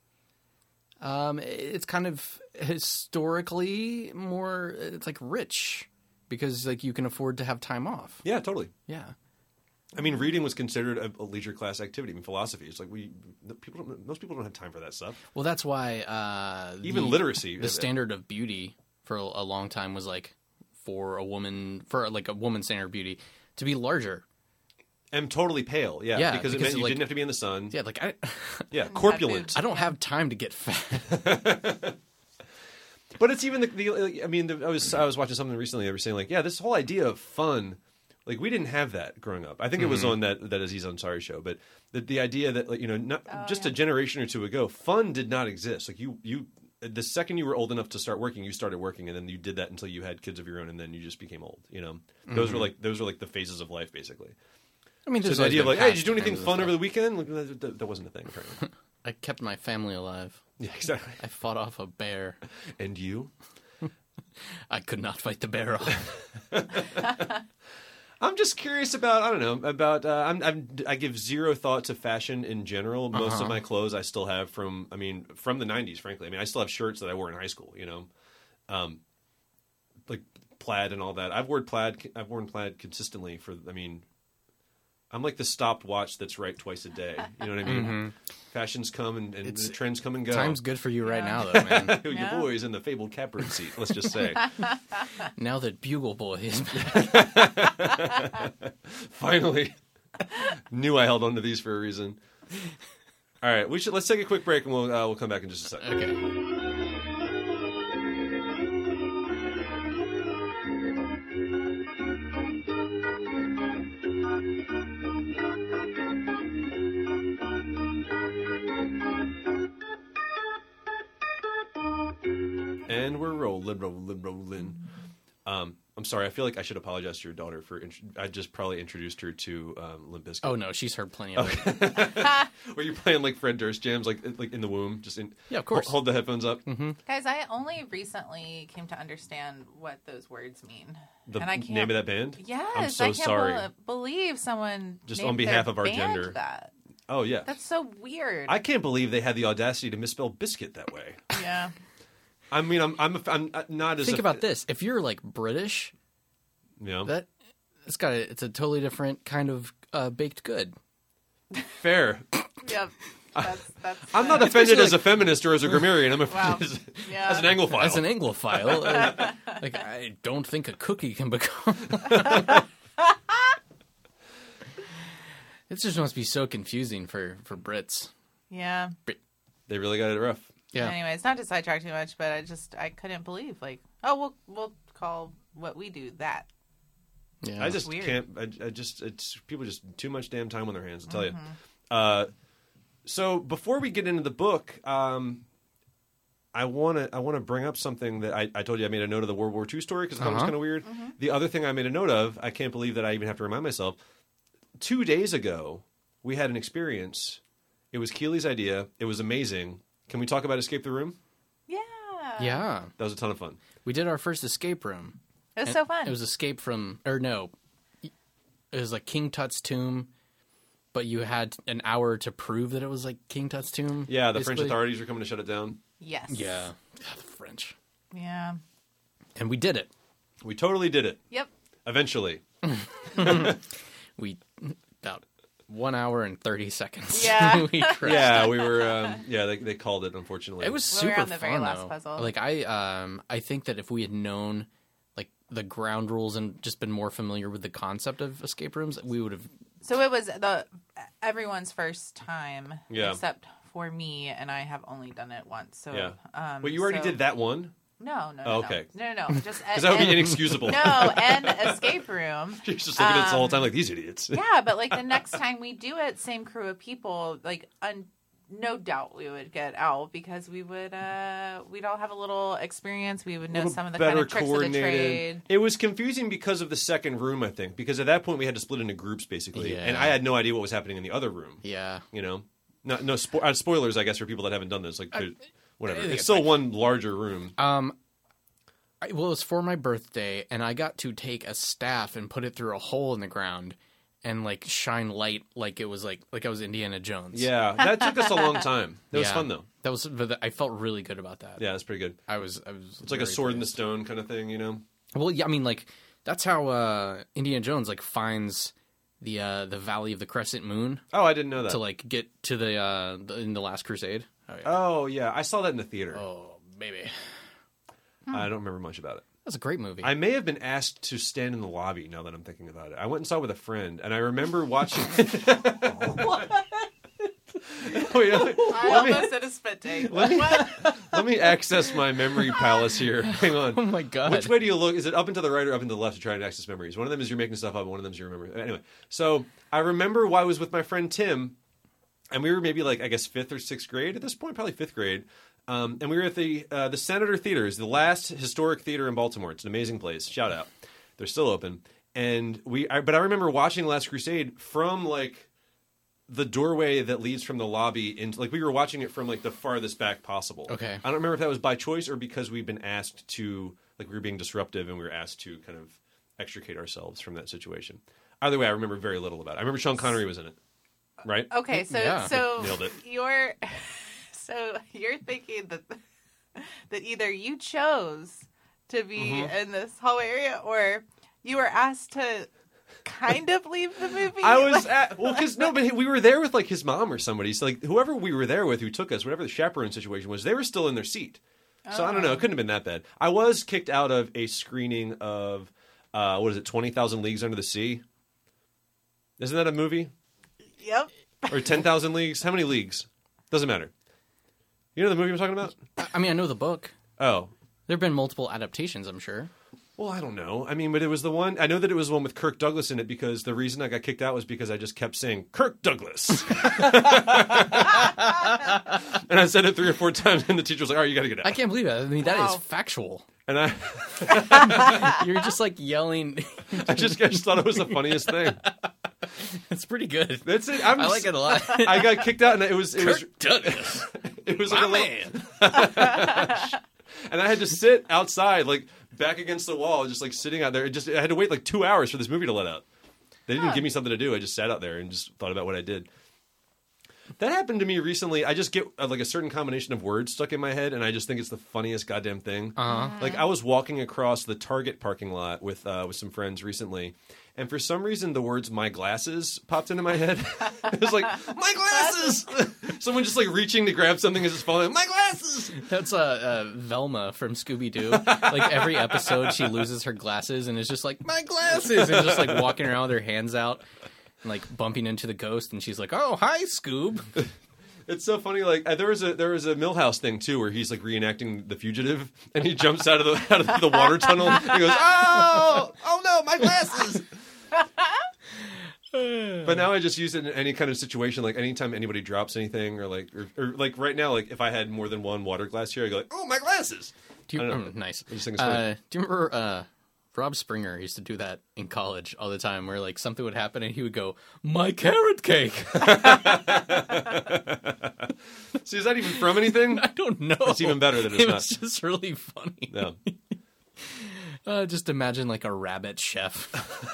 it's kind of historically more. It's like rich because like you can afford to have time off. Yeah, totally. Yeah. I mean, reading was considered a leisure class activity. I mean, philosophy. It's like most people don't have time for that stuff. Well, that's why Even literacy. the standard of beauty for a long time was like for a woman standard of beauty to be larger. And totally pale. Yeah, Yeah, because it because, meant you like- didn't have to be in the sun. Yeah, like Yeah, corpulent. I don't have time to get fat. But it's even I was watching something recently. They were saying like, yeah, this whole idea of fun, like we didn't have that growing up. I think it was on that Aziz Ansari show. But the idea that like, a generation or two ago, fun did not exist. Like you the second you were old enough to start working, you started working, and then you did that until you had kids of your own, and then you just became old. You know, those were like the phases of life, basically. I mean, So there's the idea of like, always hey, did you do been anything past fun kinds over of the weekend? Like, that wasn't a thing, apparently. stuff. I kept my family alive. Yeah, exactly. I fought off a bear. And you? I could not fight the bear off. I'm just curious about I give zero thought to fashion in general. Most of my clothes I still have from the 90s, frankly. I mean, I still have shirts that I wore in high school, you know. Like plaid and all that. I've worn plaid consistently I'm like the stopwatch that's right twice a day. You know what I mean? Fashions come and the trends come and go. Time's good for you right now, though, man. Your Yeah. boy's in the fabled catbird seat, let's just say. Now that Bugle Boy is back. Finally. Knew I held on to these for a reason. All right, let's take a quick break and we'll come back in just a second. Okay. And we're rolling. I'm sorry. I feel like I should apologize to your daughter for. I just probably introduced her to Limp Bizkit. Oh no, she's heard plenty of it. Were you playing like Fred Durst jams, like in the womb? Yeah, of course. Hold the headphones up. Guys, I only recently came to understand what those words mean. The and I can't, name of that band? Yes, I'm so I can't sorry. believe someone Just named on behalf their of our band gender. That. Oh yeah. That's so weird. I can't believe they had the audacity to misspell biscuit that way. Yeah. I mean, I'm not as Think about this: if you're like British, Yeah. it's a totally different kind of baked good. Fair. Yep. That's I'm not offended as a feminist or as a grammarian. I'm offended Wow. as, Yeah. as an Anglophile. As an Anglophile, like I don't think a cookie can become. It just must be so confusing for Brits. Yeah. They really got it rough. Yeah. Anyways, not to sidetrack too much, but I couldn't believe we'll call what we do that. Yeah. I just Weird. can't. It's people just too much damn time on their hands. I tell Mm-hmm. you. So before we get into the book, I want to bring up something that I told you I made a note of the World War II story because I thought it was kind of weird. Mm-hmm. The other thing I made a note of, I can't believe that I even have to remind myself. 2 days ago, we had an experience. It was Keely's idea. It was amazing. Can we talk about Escape the Room? Yeah. Yeah. That was a ton of fun. We did our first escape room. It was And so fun. It was escape from, or no, it was like King Tut's tomb, but you had an hour to prove that it was like King Tut's tomb. Yeah, the French basically. authorities are coming to shut it down. Yes. Yeah, the French. Yeah. And we did it. We totally did it. Yep. Eventually. We about 1 hour and 30 seconds. Yeah. we crushed Yeah, it. we were. They called it. Unfortunately, It was Well, we were super on the very fun last though. puzzle. Like I think that if we had known like the ground rules and just been more familiar with the concept of escape rooms, we would have. So it was everyone's first time, Yeah. except for me, and I have only done it once. So, Yeah. But you already did that one. No. Oh, okay. No. Just Because that would be inexcusable. No, and escape room. You're just looking at us the whole time like these idiots. Yeah, but like the next time we do it, same crew of people, like no doubt we would get out because we would we'd all have a little experience. We would know some of the kind of tricks of the trade. It was confusing because of the second room, I think, because at that point we had to split into groups basically, Yeah. and I had no idea what was happening in the other room. Yeah. You know, no spoilers, I guess, for people that haven't done this. Like, whatever, think it's it's still fine. one larger room. Well, it was for my birthday, and I got to take a staff and put it through a hole in the ground and like shine light like it was like I was Indiana Jones. Yeah, that took us a long time. It was fun though. That was, but I felt really good about that. Yeah, that's pretty good. I was. It's like a sword in the stone kind of thing, you know. Well, yeah, I mean, like that's how Indiana Jones like finds the Valley of the Crescent Moon Oh, I didn't know that. to like get to the in the Last Crusade. Oh, yeah. Oh yeah, I saw that in the theater. Oh, baby, I don't remember much about it. that's a great movie. I may have been asked to stand in the lobby now that I'm thinking about it. I went and saw it with a friend, and I remember watching. Oh, yeah. I almost did a spit take. Let me access my memory palace here. Hang on. Oh my god! Which way do you look? Is it up and to the right or up and to the left to try and access memories? One of them is you're making stuff up, and one of them is you remember. Anyway, so I remember I was with my friend Tim, and we were maybe like, I guess, 5th or 6th grade at this point, probably 5th grade. And we were at the Senator Theater, is the last historic theater in Baltimore. It's an amazing place. Shout out. They're still open. And but I remember watching Last Crusade from like the doorway that leads from the lobby into, like, we were watching it from like the farthest back possible. Okay. I don't remember if that was by choice or because we'd been asked to, like, we were being disruptive and we were asked to kind of extricate ourselves from that situation. Either way, I remember very little about it. I remember Sean Connery was in it, right? Okay, so Yeah. Nailed it. you're thinking that either you chose to be in this hallway area or you were asked to kind of leave the movie. I was but we were there with like his mom or somebody. So like whoever we were there with who took us, whatever the chaperone situation was, they were still in their seat. So I don't know. It couldn't have been that bad. I was kicked out of a screening of 20,000 Leagues Under the Sea. Isn't that a movie? Yep. Or 10,000 Leagues? How many leagues? Doesn't matter. You know the movie I'm talking about? I mean, I know the book. Oh. There have been multiple adaptations, I'm sure. Well, I don't know. I mean, but it was the one. I know that it was the one with Kirk Douglas in it because the reason I got kicked out was because I just kept saying Kirk Douglas, and I said it 3 or 4 times, and the teacher was like, "All right, you got to get out." I can't believe that. I mean, that Wow. is factual. And I You're just like yelling. I just thought it was the funniest thing. It's pretty good. That's it. I like it a lot. I got kicked out, and it was Douglas, it was my like man. and I had to sit outside, like back against the wall, just like sitting out there. I had to wait like 2 hours for this movie to let out. They didn't give me something to do. I just sat out there and just thought about what I did. That happened to me recently. I just get like a certain combination of words stuck in my head, and I just think it's the funniest goddamn thing. Like I was walking across the Target parking lot with some friends recently, and for some reason the words "my glasses" popped into my head. It was like my glasses. Someone just like reaching to grab something is just falling. My glasses. That's Velma from Scooby Doo. Like every episode, she loses her glasses and is just like my glasses, and just like walking around with her hands out. And, like bumping into the ghost, and she's like, "Oh, hi, Scoob." It's so funny. Like there was a Millhouse thing too, where he's like reenacting The Fugitive, and he jumps out of the water tunnel. And he goes, "Oh no, my glasses!" But now I just use it in any kind of situation, like anytime anybody drops anything, or like right now, like if I had more than one water glass here, I go like, "Oh, my glasses!" Do you, I don't know. nice. I just think it's funny. Do you remember Rob Springer used to do that in college all the time, where like something would happen and he would go, "My carrot cake." See, is that even from anything? I don't know. It's even better that it's it not. was just really funny. No. Just imagine like a rabbit chef.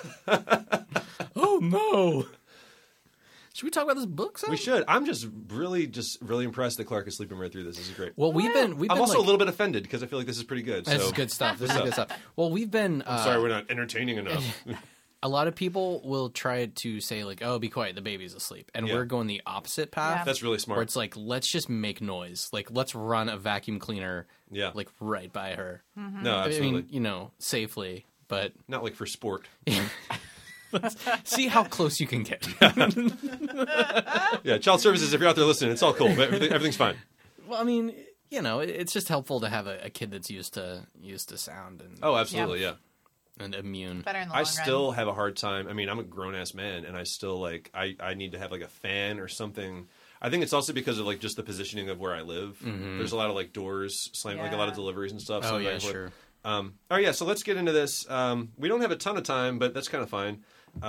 Oh no! Should we talk about this book? Sam? We should. I'm just really impressed that Clark is sleeping right through this. This is great. Well, we've been. I'm also like, a little bit offended because I feel like this is pretty good. This so. is good stuff. This is good stuff. Well, we've been. Sorry, we're not entertaining enough. A lot of people will try to say like, "Oh, be quiet, the baby's asleep," and Yeah. we're going the opposite path. Yeah. That's really smart. Where it's like, let's just make noise. Like, let's run a vacuum cleaner. Yeah. Like right by her. No, I absolutely. mean, safely, but Not like for sport. see how close you can get. Yeah, child services, if you're out there listening, it's all cool. But everything's fine. Well, I mean, it's just helpful to have a kid that's used to sound and Oh, absolutely, yeah. and immune. Better in the I long still run. have a hard time. I mean, I'm a grown ass man, and I still I need to have like a fan or something. I think it's also because of like just the positioning of where I live. There's a lot of like doors slamming, like a lot of Yeah. deliveries and stuff. Oh so yeah, like, sure. all right, yeah. So let's get into this. We don't have a ton of time, but that's kind of fine.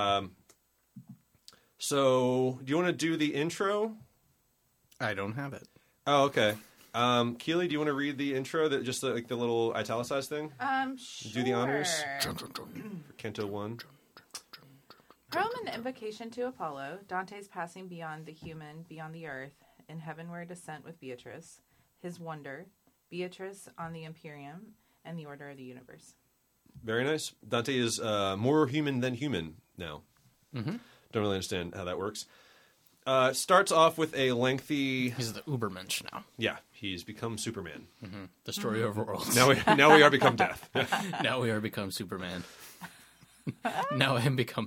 So do you want to do the intro? I don't have it. Oh, okay. Keely, do you want to read the intro? That just like the little italicized thing Sure. Do the honors? for Canto 1. From an invocation to Apollo, Dante's passing beyond the human, beyond the earth, in heavenward descent with Beatrice, his wonder, Beatrice on the Imperium, and the order of the universe. Very nice. Dante is more human than human now. Mm-hmm. Don't really understand how that works. Starts off with a lengthy... He's the Ubermensch now. Yeah, he's become Superman. Destroyer of worlds. Now we are become Death. Now we are become Superman. Now him become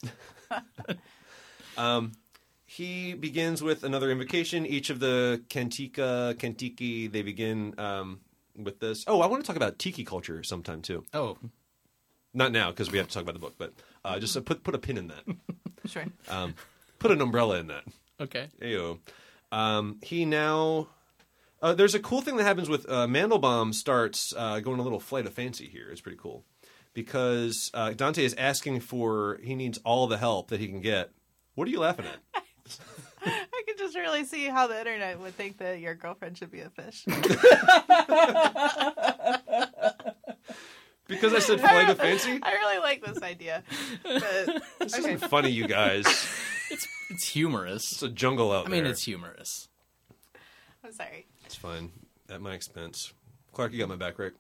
Batman. He begins with another invocation. Each of the Kantiki, they begin with this. Oh, I want to talk about tiki culture sometime, too. Oh, Not now, because we have to talk about the book, but just put a pin in that. Sure. Put an umbrella in that. okay. Ayo. He now... there's a cool thing that happens with Mandelbaum starts going a little flight of fancy here. It's pretty cool. Because Dante is asking for... He needs all the help that he can get. What are you laughing at? I can just really see how the internet would think that your girlfriend should be a fish. Because I said flight of fancy? I really like this idea. But, This okay. isn't funny, you guys. It's humorous. It's a jungle out I there. mean, it's humorous. I'm sorry. It's fine. At my expense. Clark, you got my back, right?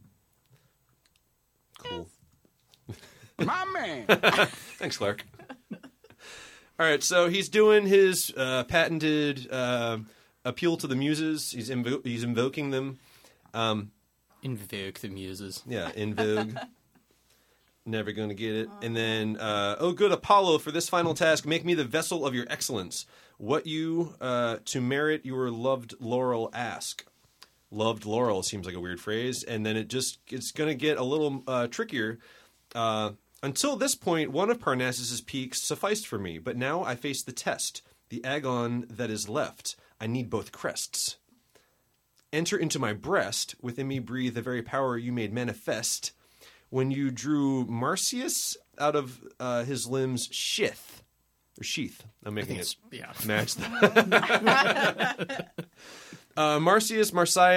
Cool. My man. Thanks, Clark. All right, so he's doing his patented appeal to the muses. He's invoking them. Invoke the muses. Yeah, in vogue. Never going to get it. And then, oh, good Apollo, for this final task, make me the vessel of your excellence. What you, to merit your loved laurel, ask. Loved laurel seems like a weird phrase. And then it's going to get a little trickier. Until this point, one of Parnassus's peaks sufficed for me. But now I face the test, the agon that is left. I need both crests. Enter into my breast, within me breathe the very power you made manifest. When you drew Marsyas out of his limbs sheath. I'm making it Yeah. match that. Marsyas.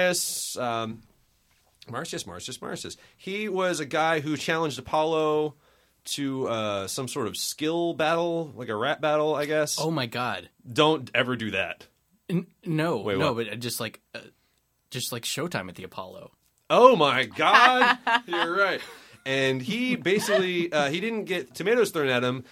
He was a guy who challenged Apollo to some sort of skill battle, like a rap battle, I guess. Oh my God. Don't ever do that. No, Wait, no, what? but just like Showtime at the Apollo. Oh my God, you're right. And he basically he didn't get tomatoes thrown at him.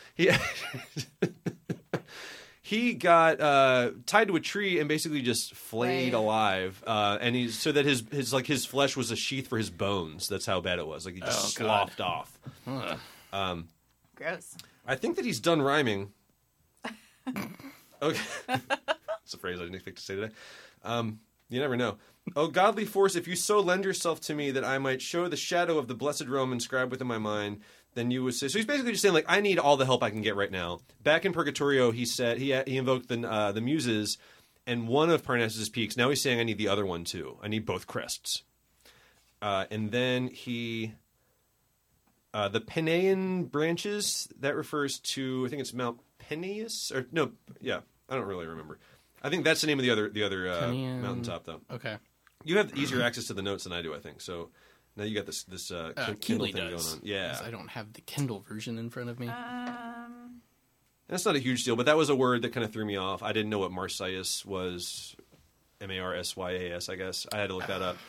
He got tied to a tree and basically just flayed Right. alive. And so that his flesh was a sheath for his bones. That's how bad it was. Like he just Oh, God. sloughed off. Ugh. Gross. I think that he's done rhyming. Okay. That's a phrase I didn't expect to say today. You never know. Oh, godly force, if you so lend yourself to me that I might show the shadow of the blessed Rome inscribed within my mind, then you would say... So he's basically just saying, like, I need all the help I can get right now. Back in Purgatorio, he said he invoked the muses and one of Parnassus's peaks. Now he's saying I need the other one, too. I need both crests. And then he... the Penaean branches, that refers to, I think it's Mount Peneus? Or, no, yeah, I don't really remember. I think that's the name of the other Penaean. mountaintop, though. Okay. You have easier access to the notes than I do, I think. So now you got this Kindle Keely thing does. going on. Yeah, 'Cause I don't have the Kindle version in front of me. that's not a huge deal, but that was a word that kind of threw me off. I didn't know what Marsyas was. Marsyas, I guess. I had to look that up.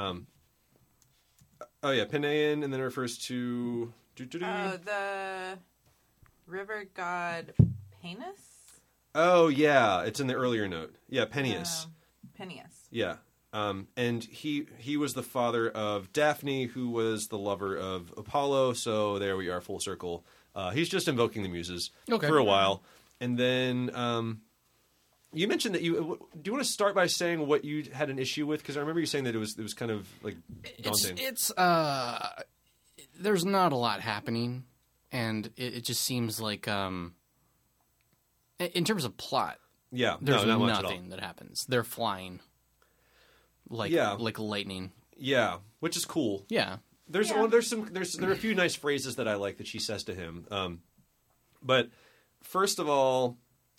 Oh yeah, Penaean, and then it refers to. The river god Penis? Oh yeah, it's in the earlier note. Yeah, Peneus. Peneus. Yeah. And he was the father of Daphne, who was the lover of Apollo. So there we are, full circle. He's just invoking the muses Okay. for a while, and then You mentioned that do you want to start by saying what you had an issue with? Because I remember you saying that it was kind of like daunting. It's there's not a lot happening, and it just seems like in terms of plot, there's not much at all. nothing that happens. They're flying like lightning. Yeah, which is cool. Yeah. There are a few nice phrases that I like that she says to him. But first of all,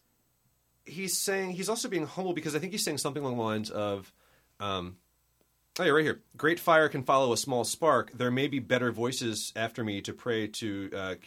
he's also being humble because I think he's saying something along the lines of, right here. Great fire can follow a small spark. There may be better voices after me to pray to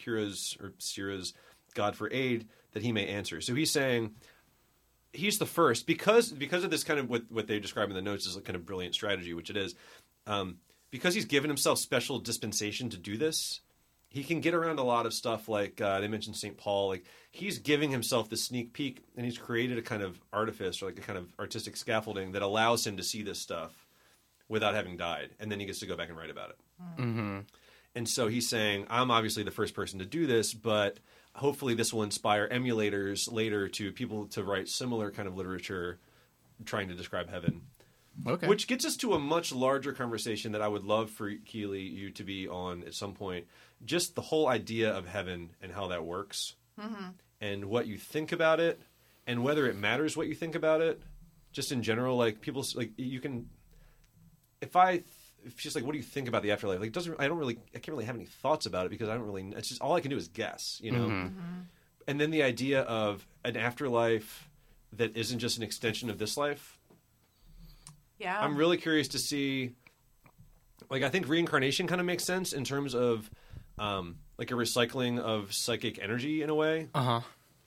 Sira's God for aid that he may answer. So he's saying he's the first because of this kind of what they describe in the notes as a kind of brilliant strategy, which it is. Because he's given himself special dispensation to do this, he can get around a lot of stuff like they mentioned St. Paul. Like he's giving himself the sneak peek, and he's created a kind of artifice or like a kind of artistic scaffolding that allows him to see this stuff without having died, and then he gets to go back and write about it. Mm-hmm. And so he's saying, I'm obviously the first person to do this, but hopefully this will inspire emulators later to people to write similar kind of literature trying to describe heaven. Okay. Which gets us to a much larger conversation that I would love for Keely, you to be on at some point. Just the whole idea of heaven and how that works, and what you think about it, and whether it matters what you think about it. Just in general, like people, like you can. If she's like, what do you think about the afterlife? Like, I can't really have any thoughts about it because I don't really. It's just all I can do is guess, you know. Mm-hmm. And then the idea of an afterlife that isn't just an extension of this life. Yeah. I'm really curious to see, like, I think reincarnation kind of makes sense in terms of, like, a recycling of psychic energy in a way. Uh-huh.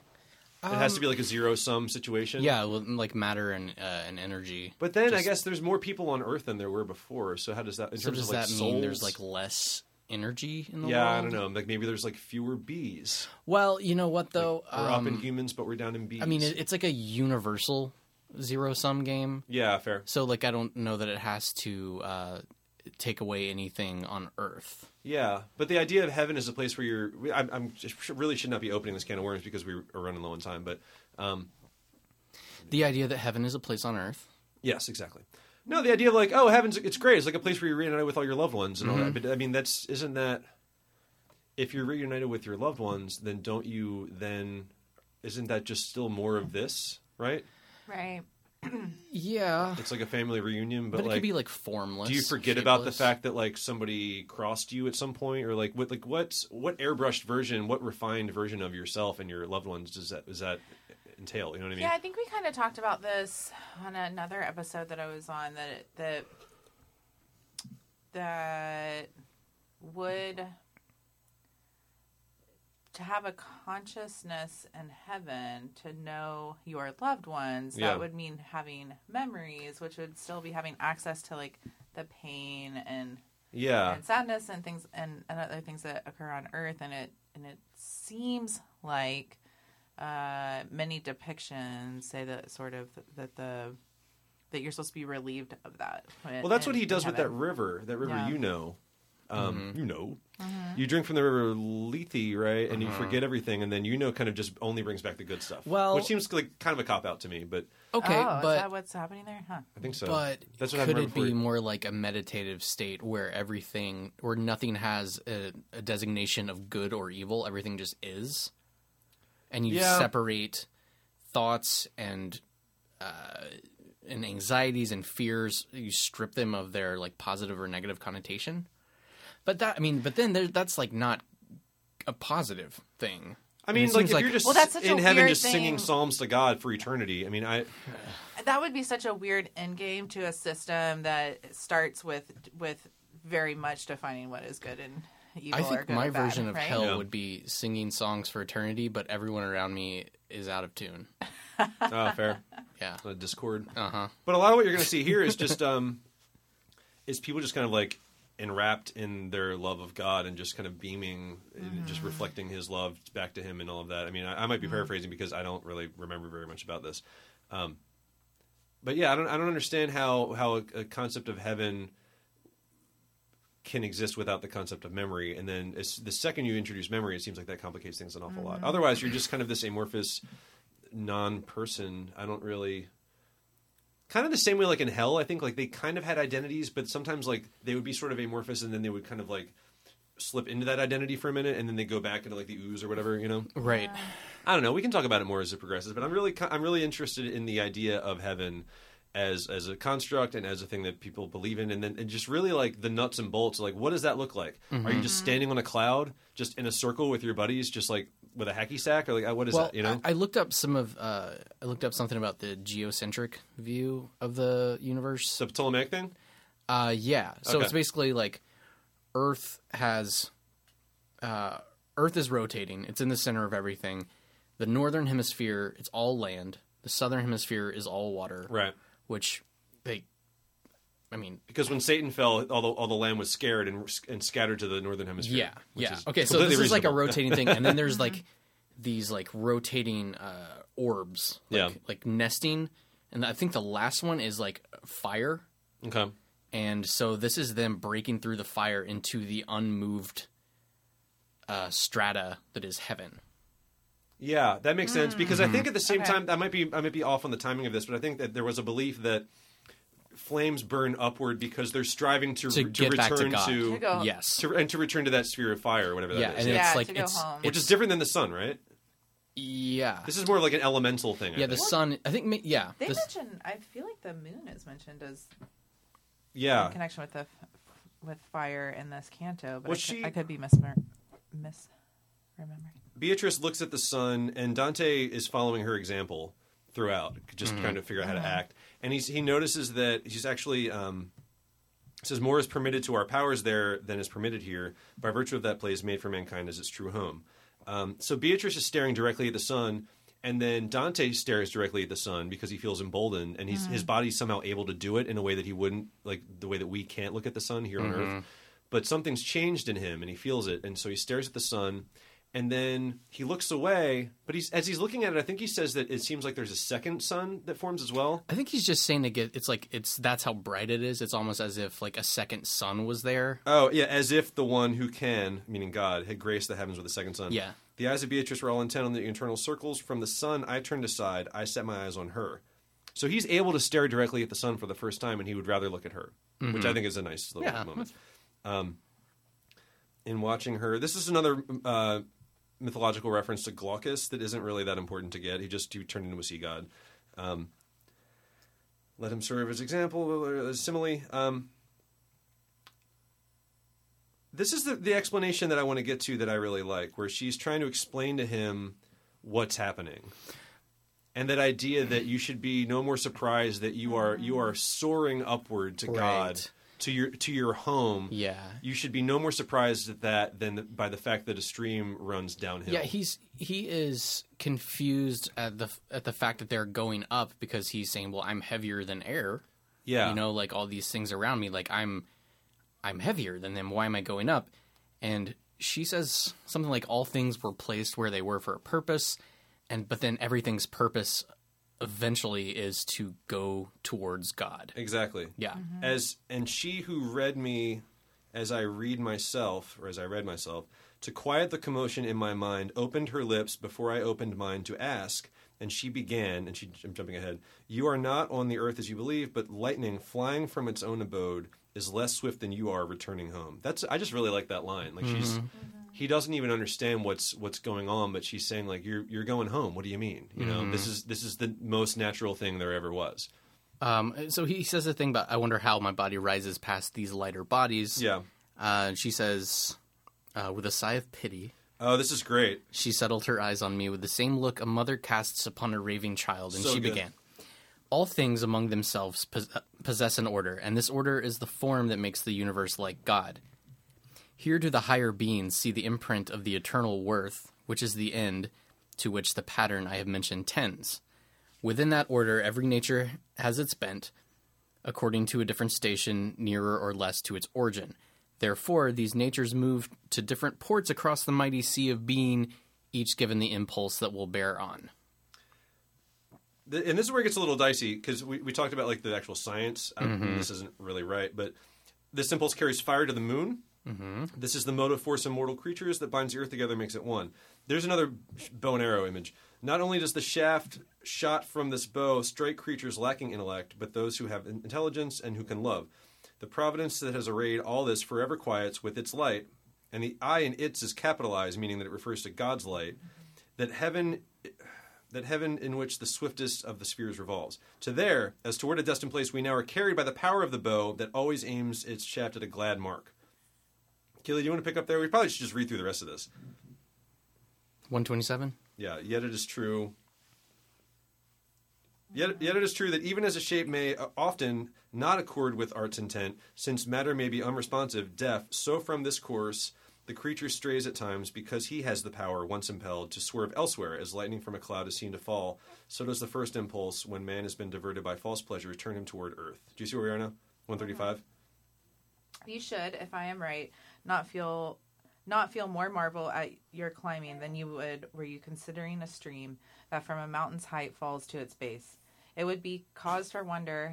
It has to be like a zero-sum situation. Yeah, like matter and energy. But then I guess there's more people on Earth than there were before. So how does that, in So terms does of, like, that souls? mean there's, like, less energy in the world? Yeah, I don't know. Like, maybe there's, like, fewer bees. Well, you know what, though? Like, we're up in humans, but we're down in bees. I mean, it's like a universal zero-sum game. Yeah, fair. So, like, I don't know that it has to take away anything on Earth. Yeah, but the idea of heaven is a place where I'm really should not be opening this can of worms because we are running low on time. But the idea that heaven is a place on Earth. Yes, exactly. No, the idea of like, oh, it's great. It's like a place where you're reunited with all your loved ones and all that. But I mean, isn't that if you're reunited with your loved ones, then isn't that just still more of this, right? Right. Yeah. It's like a family reunion, but it like, could be like formless. do you forget about the shapeless. fact that like somebody crossed you at some point, or like what airbrushed version, what refined version of yourself and your loved ones does that entail? You know what I mean? Yeah, I think we kind of talked about this on another episode that I was on. That would to have a consciousness in heaven, to know your loved ones, Yeah. that would mean having memories, which would still be having access to like the pain and sadness and things and other things that occur on Earth. And it seems like many depictions say that sort of that you're supposed to be relieved of that. Well, that's what he does with that heaven. river. That river, Yeah. you know. Mm-hmm. You drink from the river Lethe, right? And you forget everything, and then kind of just only brings back the good stuff. Well- which seems like kind of a cop out to me, but Okay, Is but that what's happening there? Huh. I think so. But That's what could I it be more like a meditative state where nothing has a designation of good or evil? Everything just is, and you separate thoughts and anxieties and fears. You strip them of their like positive or negative connotation. But then that's like not a positive thing. I mean, it like seems if like- you're just Well, that's such in a heaven, weird just singing thing. psalms to God for eternity. I mean, That would be such a weird endgame to a system that starts with very much defining what is good and evil. I or think good my or bad, version of right? hell Yeah. would be singing songs for eternity, but everyone around me is out of tune. fair. Yeah. Discord. Uh-huh. But a lot of what you're going to see here is just is people just kind of like enwrapped in their love of God and just kind of beaming and just reflecting His love back to Him and all of that. I mean, I might be paraphrasing because I don't really remember very much about this. But yeah, I don't understand how a concept of heaven can exist without the concept of memory. And then the second you introduce memory, it seems like that complicates things an awful lot. Otherwise, you're just kind of this amorphous non-person. I don't really. Kind of the same way, like in hell, I think like they kind of had identities, but sometimes like they would be sort of amorphous, and then they would kind of like slip into that identity for a minute, and then they go back into like the ooze or whatever, you know? Right. I don't know. We can talk about it more as it progresses, but I'm really interested in the idea of heaven as a construct and as a thing that people believe in, and just really like the nuts and bolts. Like, what does that look like? Are you just standing on a cloud, just in a circle with your buddies, just like with a hacky sack, or like what is that? You know, I looked up I looked up something about the geocentric view of the universe. the Ptolemaic thing. Yeah. So Okay. it's basically like Earth is rotating. It's in the center of everything. The northern hemisphere, it's all land. The southern hemisphere is all water. Right. Which Because when Satan fell, all the land was scared and scattered to the northern hemisphere. yeah, which yeah. is Okay, so completely this is like a reasonable. rotating thing, and then there's like these like rotating orbs, like nesting, and I think the last one is like fire. Okay. And so this is them breaking through the fire into the unmoved strata that is heaven. Yeah, that makes sense because I think at the same Okay. time I might be off on the timing of this, but I think that there was a belief that flames burn upward because they're striving to get back to return God. To go. Yes. to return to that sphere of fire or whatever that Yeah, is. and Yeah, it's like to go it's home. Which is different than the sun, right? yeah. This is more like an elemental thing. I Yeah, the think. sun. I think. Yeah. They this- mention. I feel like the moon is mentioned as Yeah. in connection with fire in this canto, but Was I could be misremembering. Beatrice looks at the sun, and Dante is following her example throughout, just trying to figure out how to act. And he notices that he's actually says more is permitted to our powers there than is permitted here. By virtue of that place made for mankind as its true home. So Beatrice is staring directly at the sun, and then Dante stares directly at the sun because he feels emboldened, and his body's somehow able to do it in a way that he wouldn't, like the way that we can't look at the sun here on Earth. But something's changed in him, and he feels it, and so he stares at the sun. And then he looks away, but as he's looking at it, I think he says that it seems like there's a second sun that forms as well. I think he's just saying that's how bright it is. It's almost as if like a second sun was there. Oh, yeah, as if the one who can, meaning God, had graced the heavens with a second sun. Yeah. The eyes of Beatrice were all intent on the internal circles. From the sun, I turned aside. I set my eyes on her. So he's able to stare directly at the sun for the first time, and he would rather look at her, which I think is a nice little moment. In watching her, this is another mythological reference to Glaucus that isn't really that important to get. He turned into a sea god. Let him serve as example, as simile. This is the explanation that I want to get to that I really like, where she's trying to explain to him what's happening. And that idea that you should be no more surprised that you are soaring upward to God, Right. to your home. Yeah. You should be no more surprised at that than by the fact that a stream runs downhill. Yeah, he is confused at the fact that they're going up because he's saying, "Well, I'm heavier than air." Yeah. You know, like all these things around me, like I'm heavier than them. Why am I going up? And she says something like, "All things were placed where they were for a purpose," but then everything's purpose eventually is to go towards God. Exactly. Yeah. And she who read me as I read myself, or as I read myself, to quiet the commotion in my mind, opened her lips before I opened mine to ask, and she began, I'm jumping ahead, you are not on the earth as you believe, but lightning flying from its own abode is less swift than you are returning home. I just really like that line. Like he doesn't even understand what's going on, but she's saying like you're going home. What do you mean? You know, this is the most natural thing there ever was. So he says a thing about, I wonder how my body rises past these lighter bodies. Yeah. She says, with a sigh of pity, Oh, this is great. she settled her eyes on me with the same look a mother casts upon a raving child, and So she good. began. All things among themselves possess an order, and this order is the form that makes the universe like God. Here do the higher beings see the imprint of the eternal worth, which is the end to which the pattern I have mentioned tends. Within that order, every nature has its bent, according to a different station, nearer or less to its origin. Therefore, these natures move to different ports across the mighty sea of being, each given the impulse that will bear on. And this is where it gets a little dicey, because we talked about like the actual science. This isn't really right, but this impulse carries fire to the moon, Mm-hmm. This is the motive force of mortal creatures that binds the earth together and makes it one. There's another bow and arrow image. Not only does the shaft shot from this bow strike creatures lacking intellect, but those who have intelligence and who can love. The providence that has arrayed all this forever quiets with its light, and the I in its is capitalized, meaning that it refers to God's light, that heaven in which the swiftest of the spheres revolves. To there, as toward a destined place, we now are carried by the power of the bow that always aims its shaft at a glad mark. Keely, do you want to pick up there? We probably should just read through the rest of this. 127? Yeah, yet it is true. Yet it is true that even as a shape may often not accord with art's intent, since matter may be unresponsive, deaf, so from this course the creature strays at times because he has the power, once impelled, to swerve elsewhere, as lightning from a cloud is seen to fall. So does the first impulse, when man has been diverted by false pleasures, turn him toward earth. Do you see where we are now? 135? You should, if I am right, not feel more marvel at your climbing than you would were you considering a stream that from a mountain's height falls to its base. It would be cause for wonder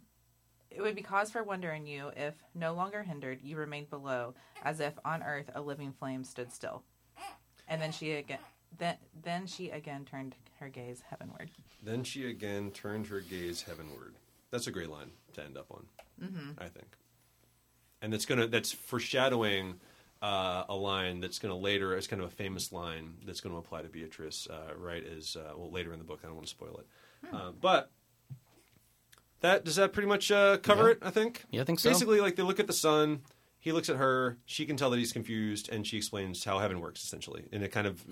in you if, no longer hindered, you remained below, as if on earth a living flame stood still. And then she again turned her gaze heavenward. Then she again turned her gaze heavenward. That's a great line to end up on, I think. And that's foreshadowing a line that's going to later, it's kind of a famous line that's going to apply to Beatrice, right? Later in the book. I don't want to spoil it. But does that pretty much cover it, I think? Yeah, I think so. Basically, like, they look at the sun, he looks at her, she can tell that he's confused, and she explains how heaven works, essentially, in a kind of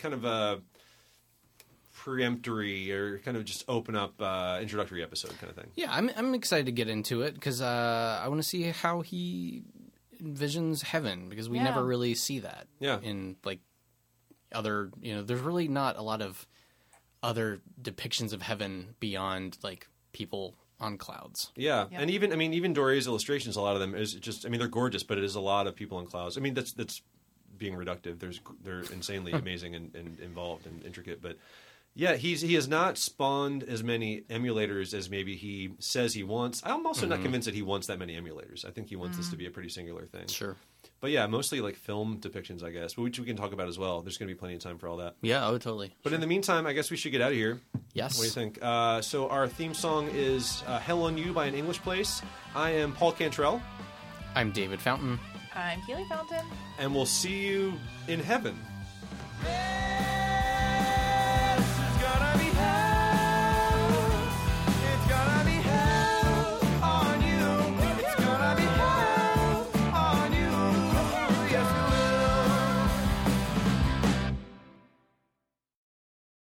preemptory or kind of just open up introductory episode kind of thing. Yeah, I'm excited to get into it because I want to see how he envisions heaven, because we never really see that. Yeah. In like other, there's really not a lot of other depictions of heaven beyond like people on clouds. Yeah. And even Dorie's illustrations, a lot of them is just, they're gorgeous, but it is a lot of people on clouds. That's being reductive. They're insanely amazing and involved and intricate, but yeah, he has not spawned as many emulators as maybe he says he wants. I'm also not convinced that he wants that many emulators. I think he wants this to be a pretty singular thing. Sure. But yeah, mostly like film depictions, I guess, which we can talk about as well. There's going to be plenty of time for all that. Yeah, oh, totally. But in the meantime, I guess we should get out of here. Yes. What do you think? So our theme song is Hell on You by An English Place. I am Paul Cantrell. I'm David Fountain. I'm Keely Fountain. And we'll see you in heaven. Hey!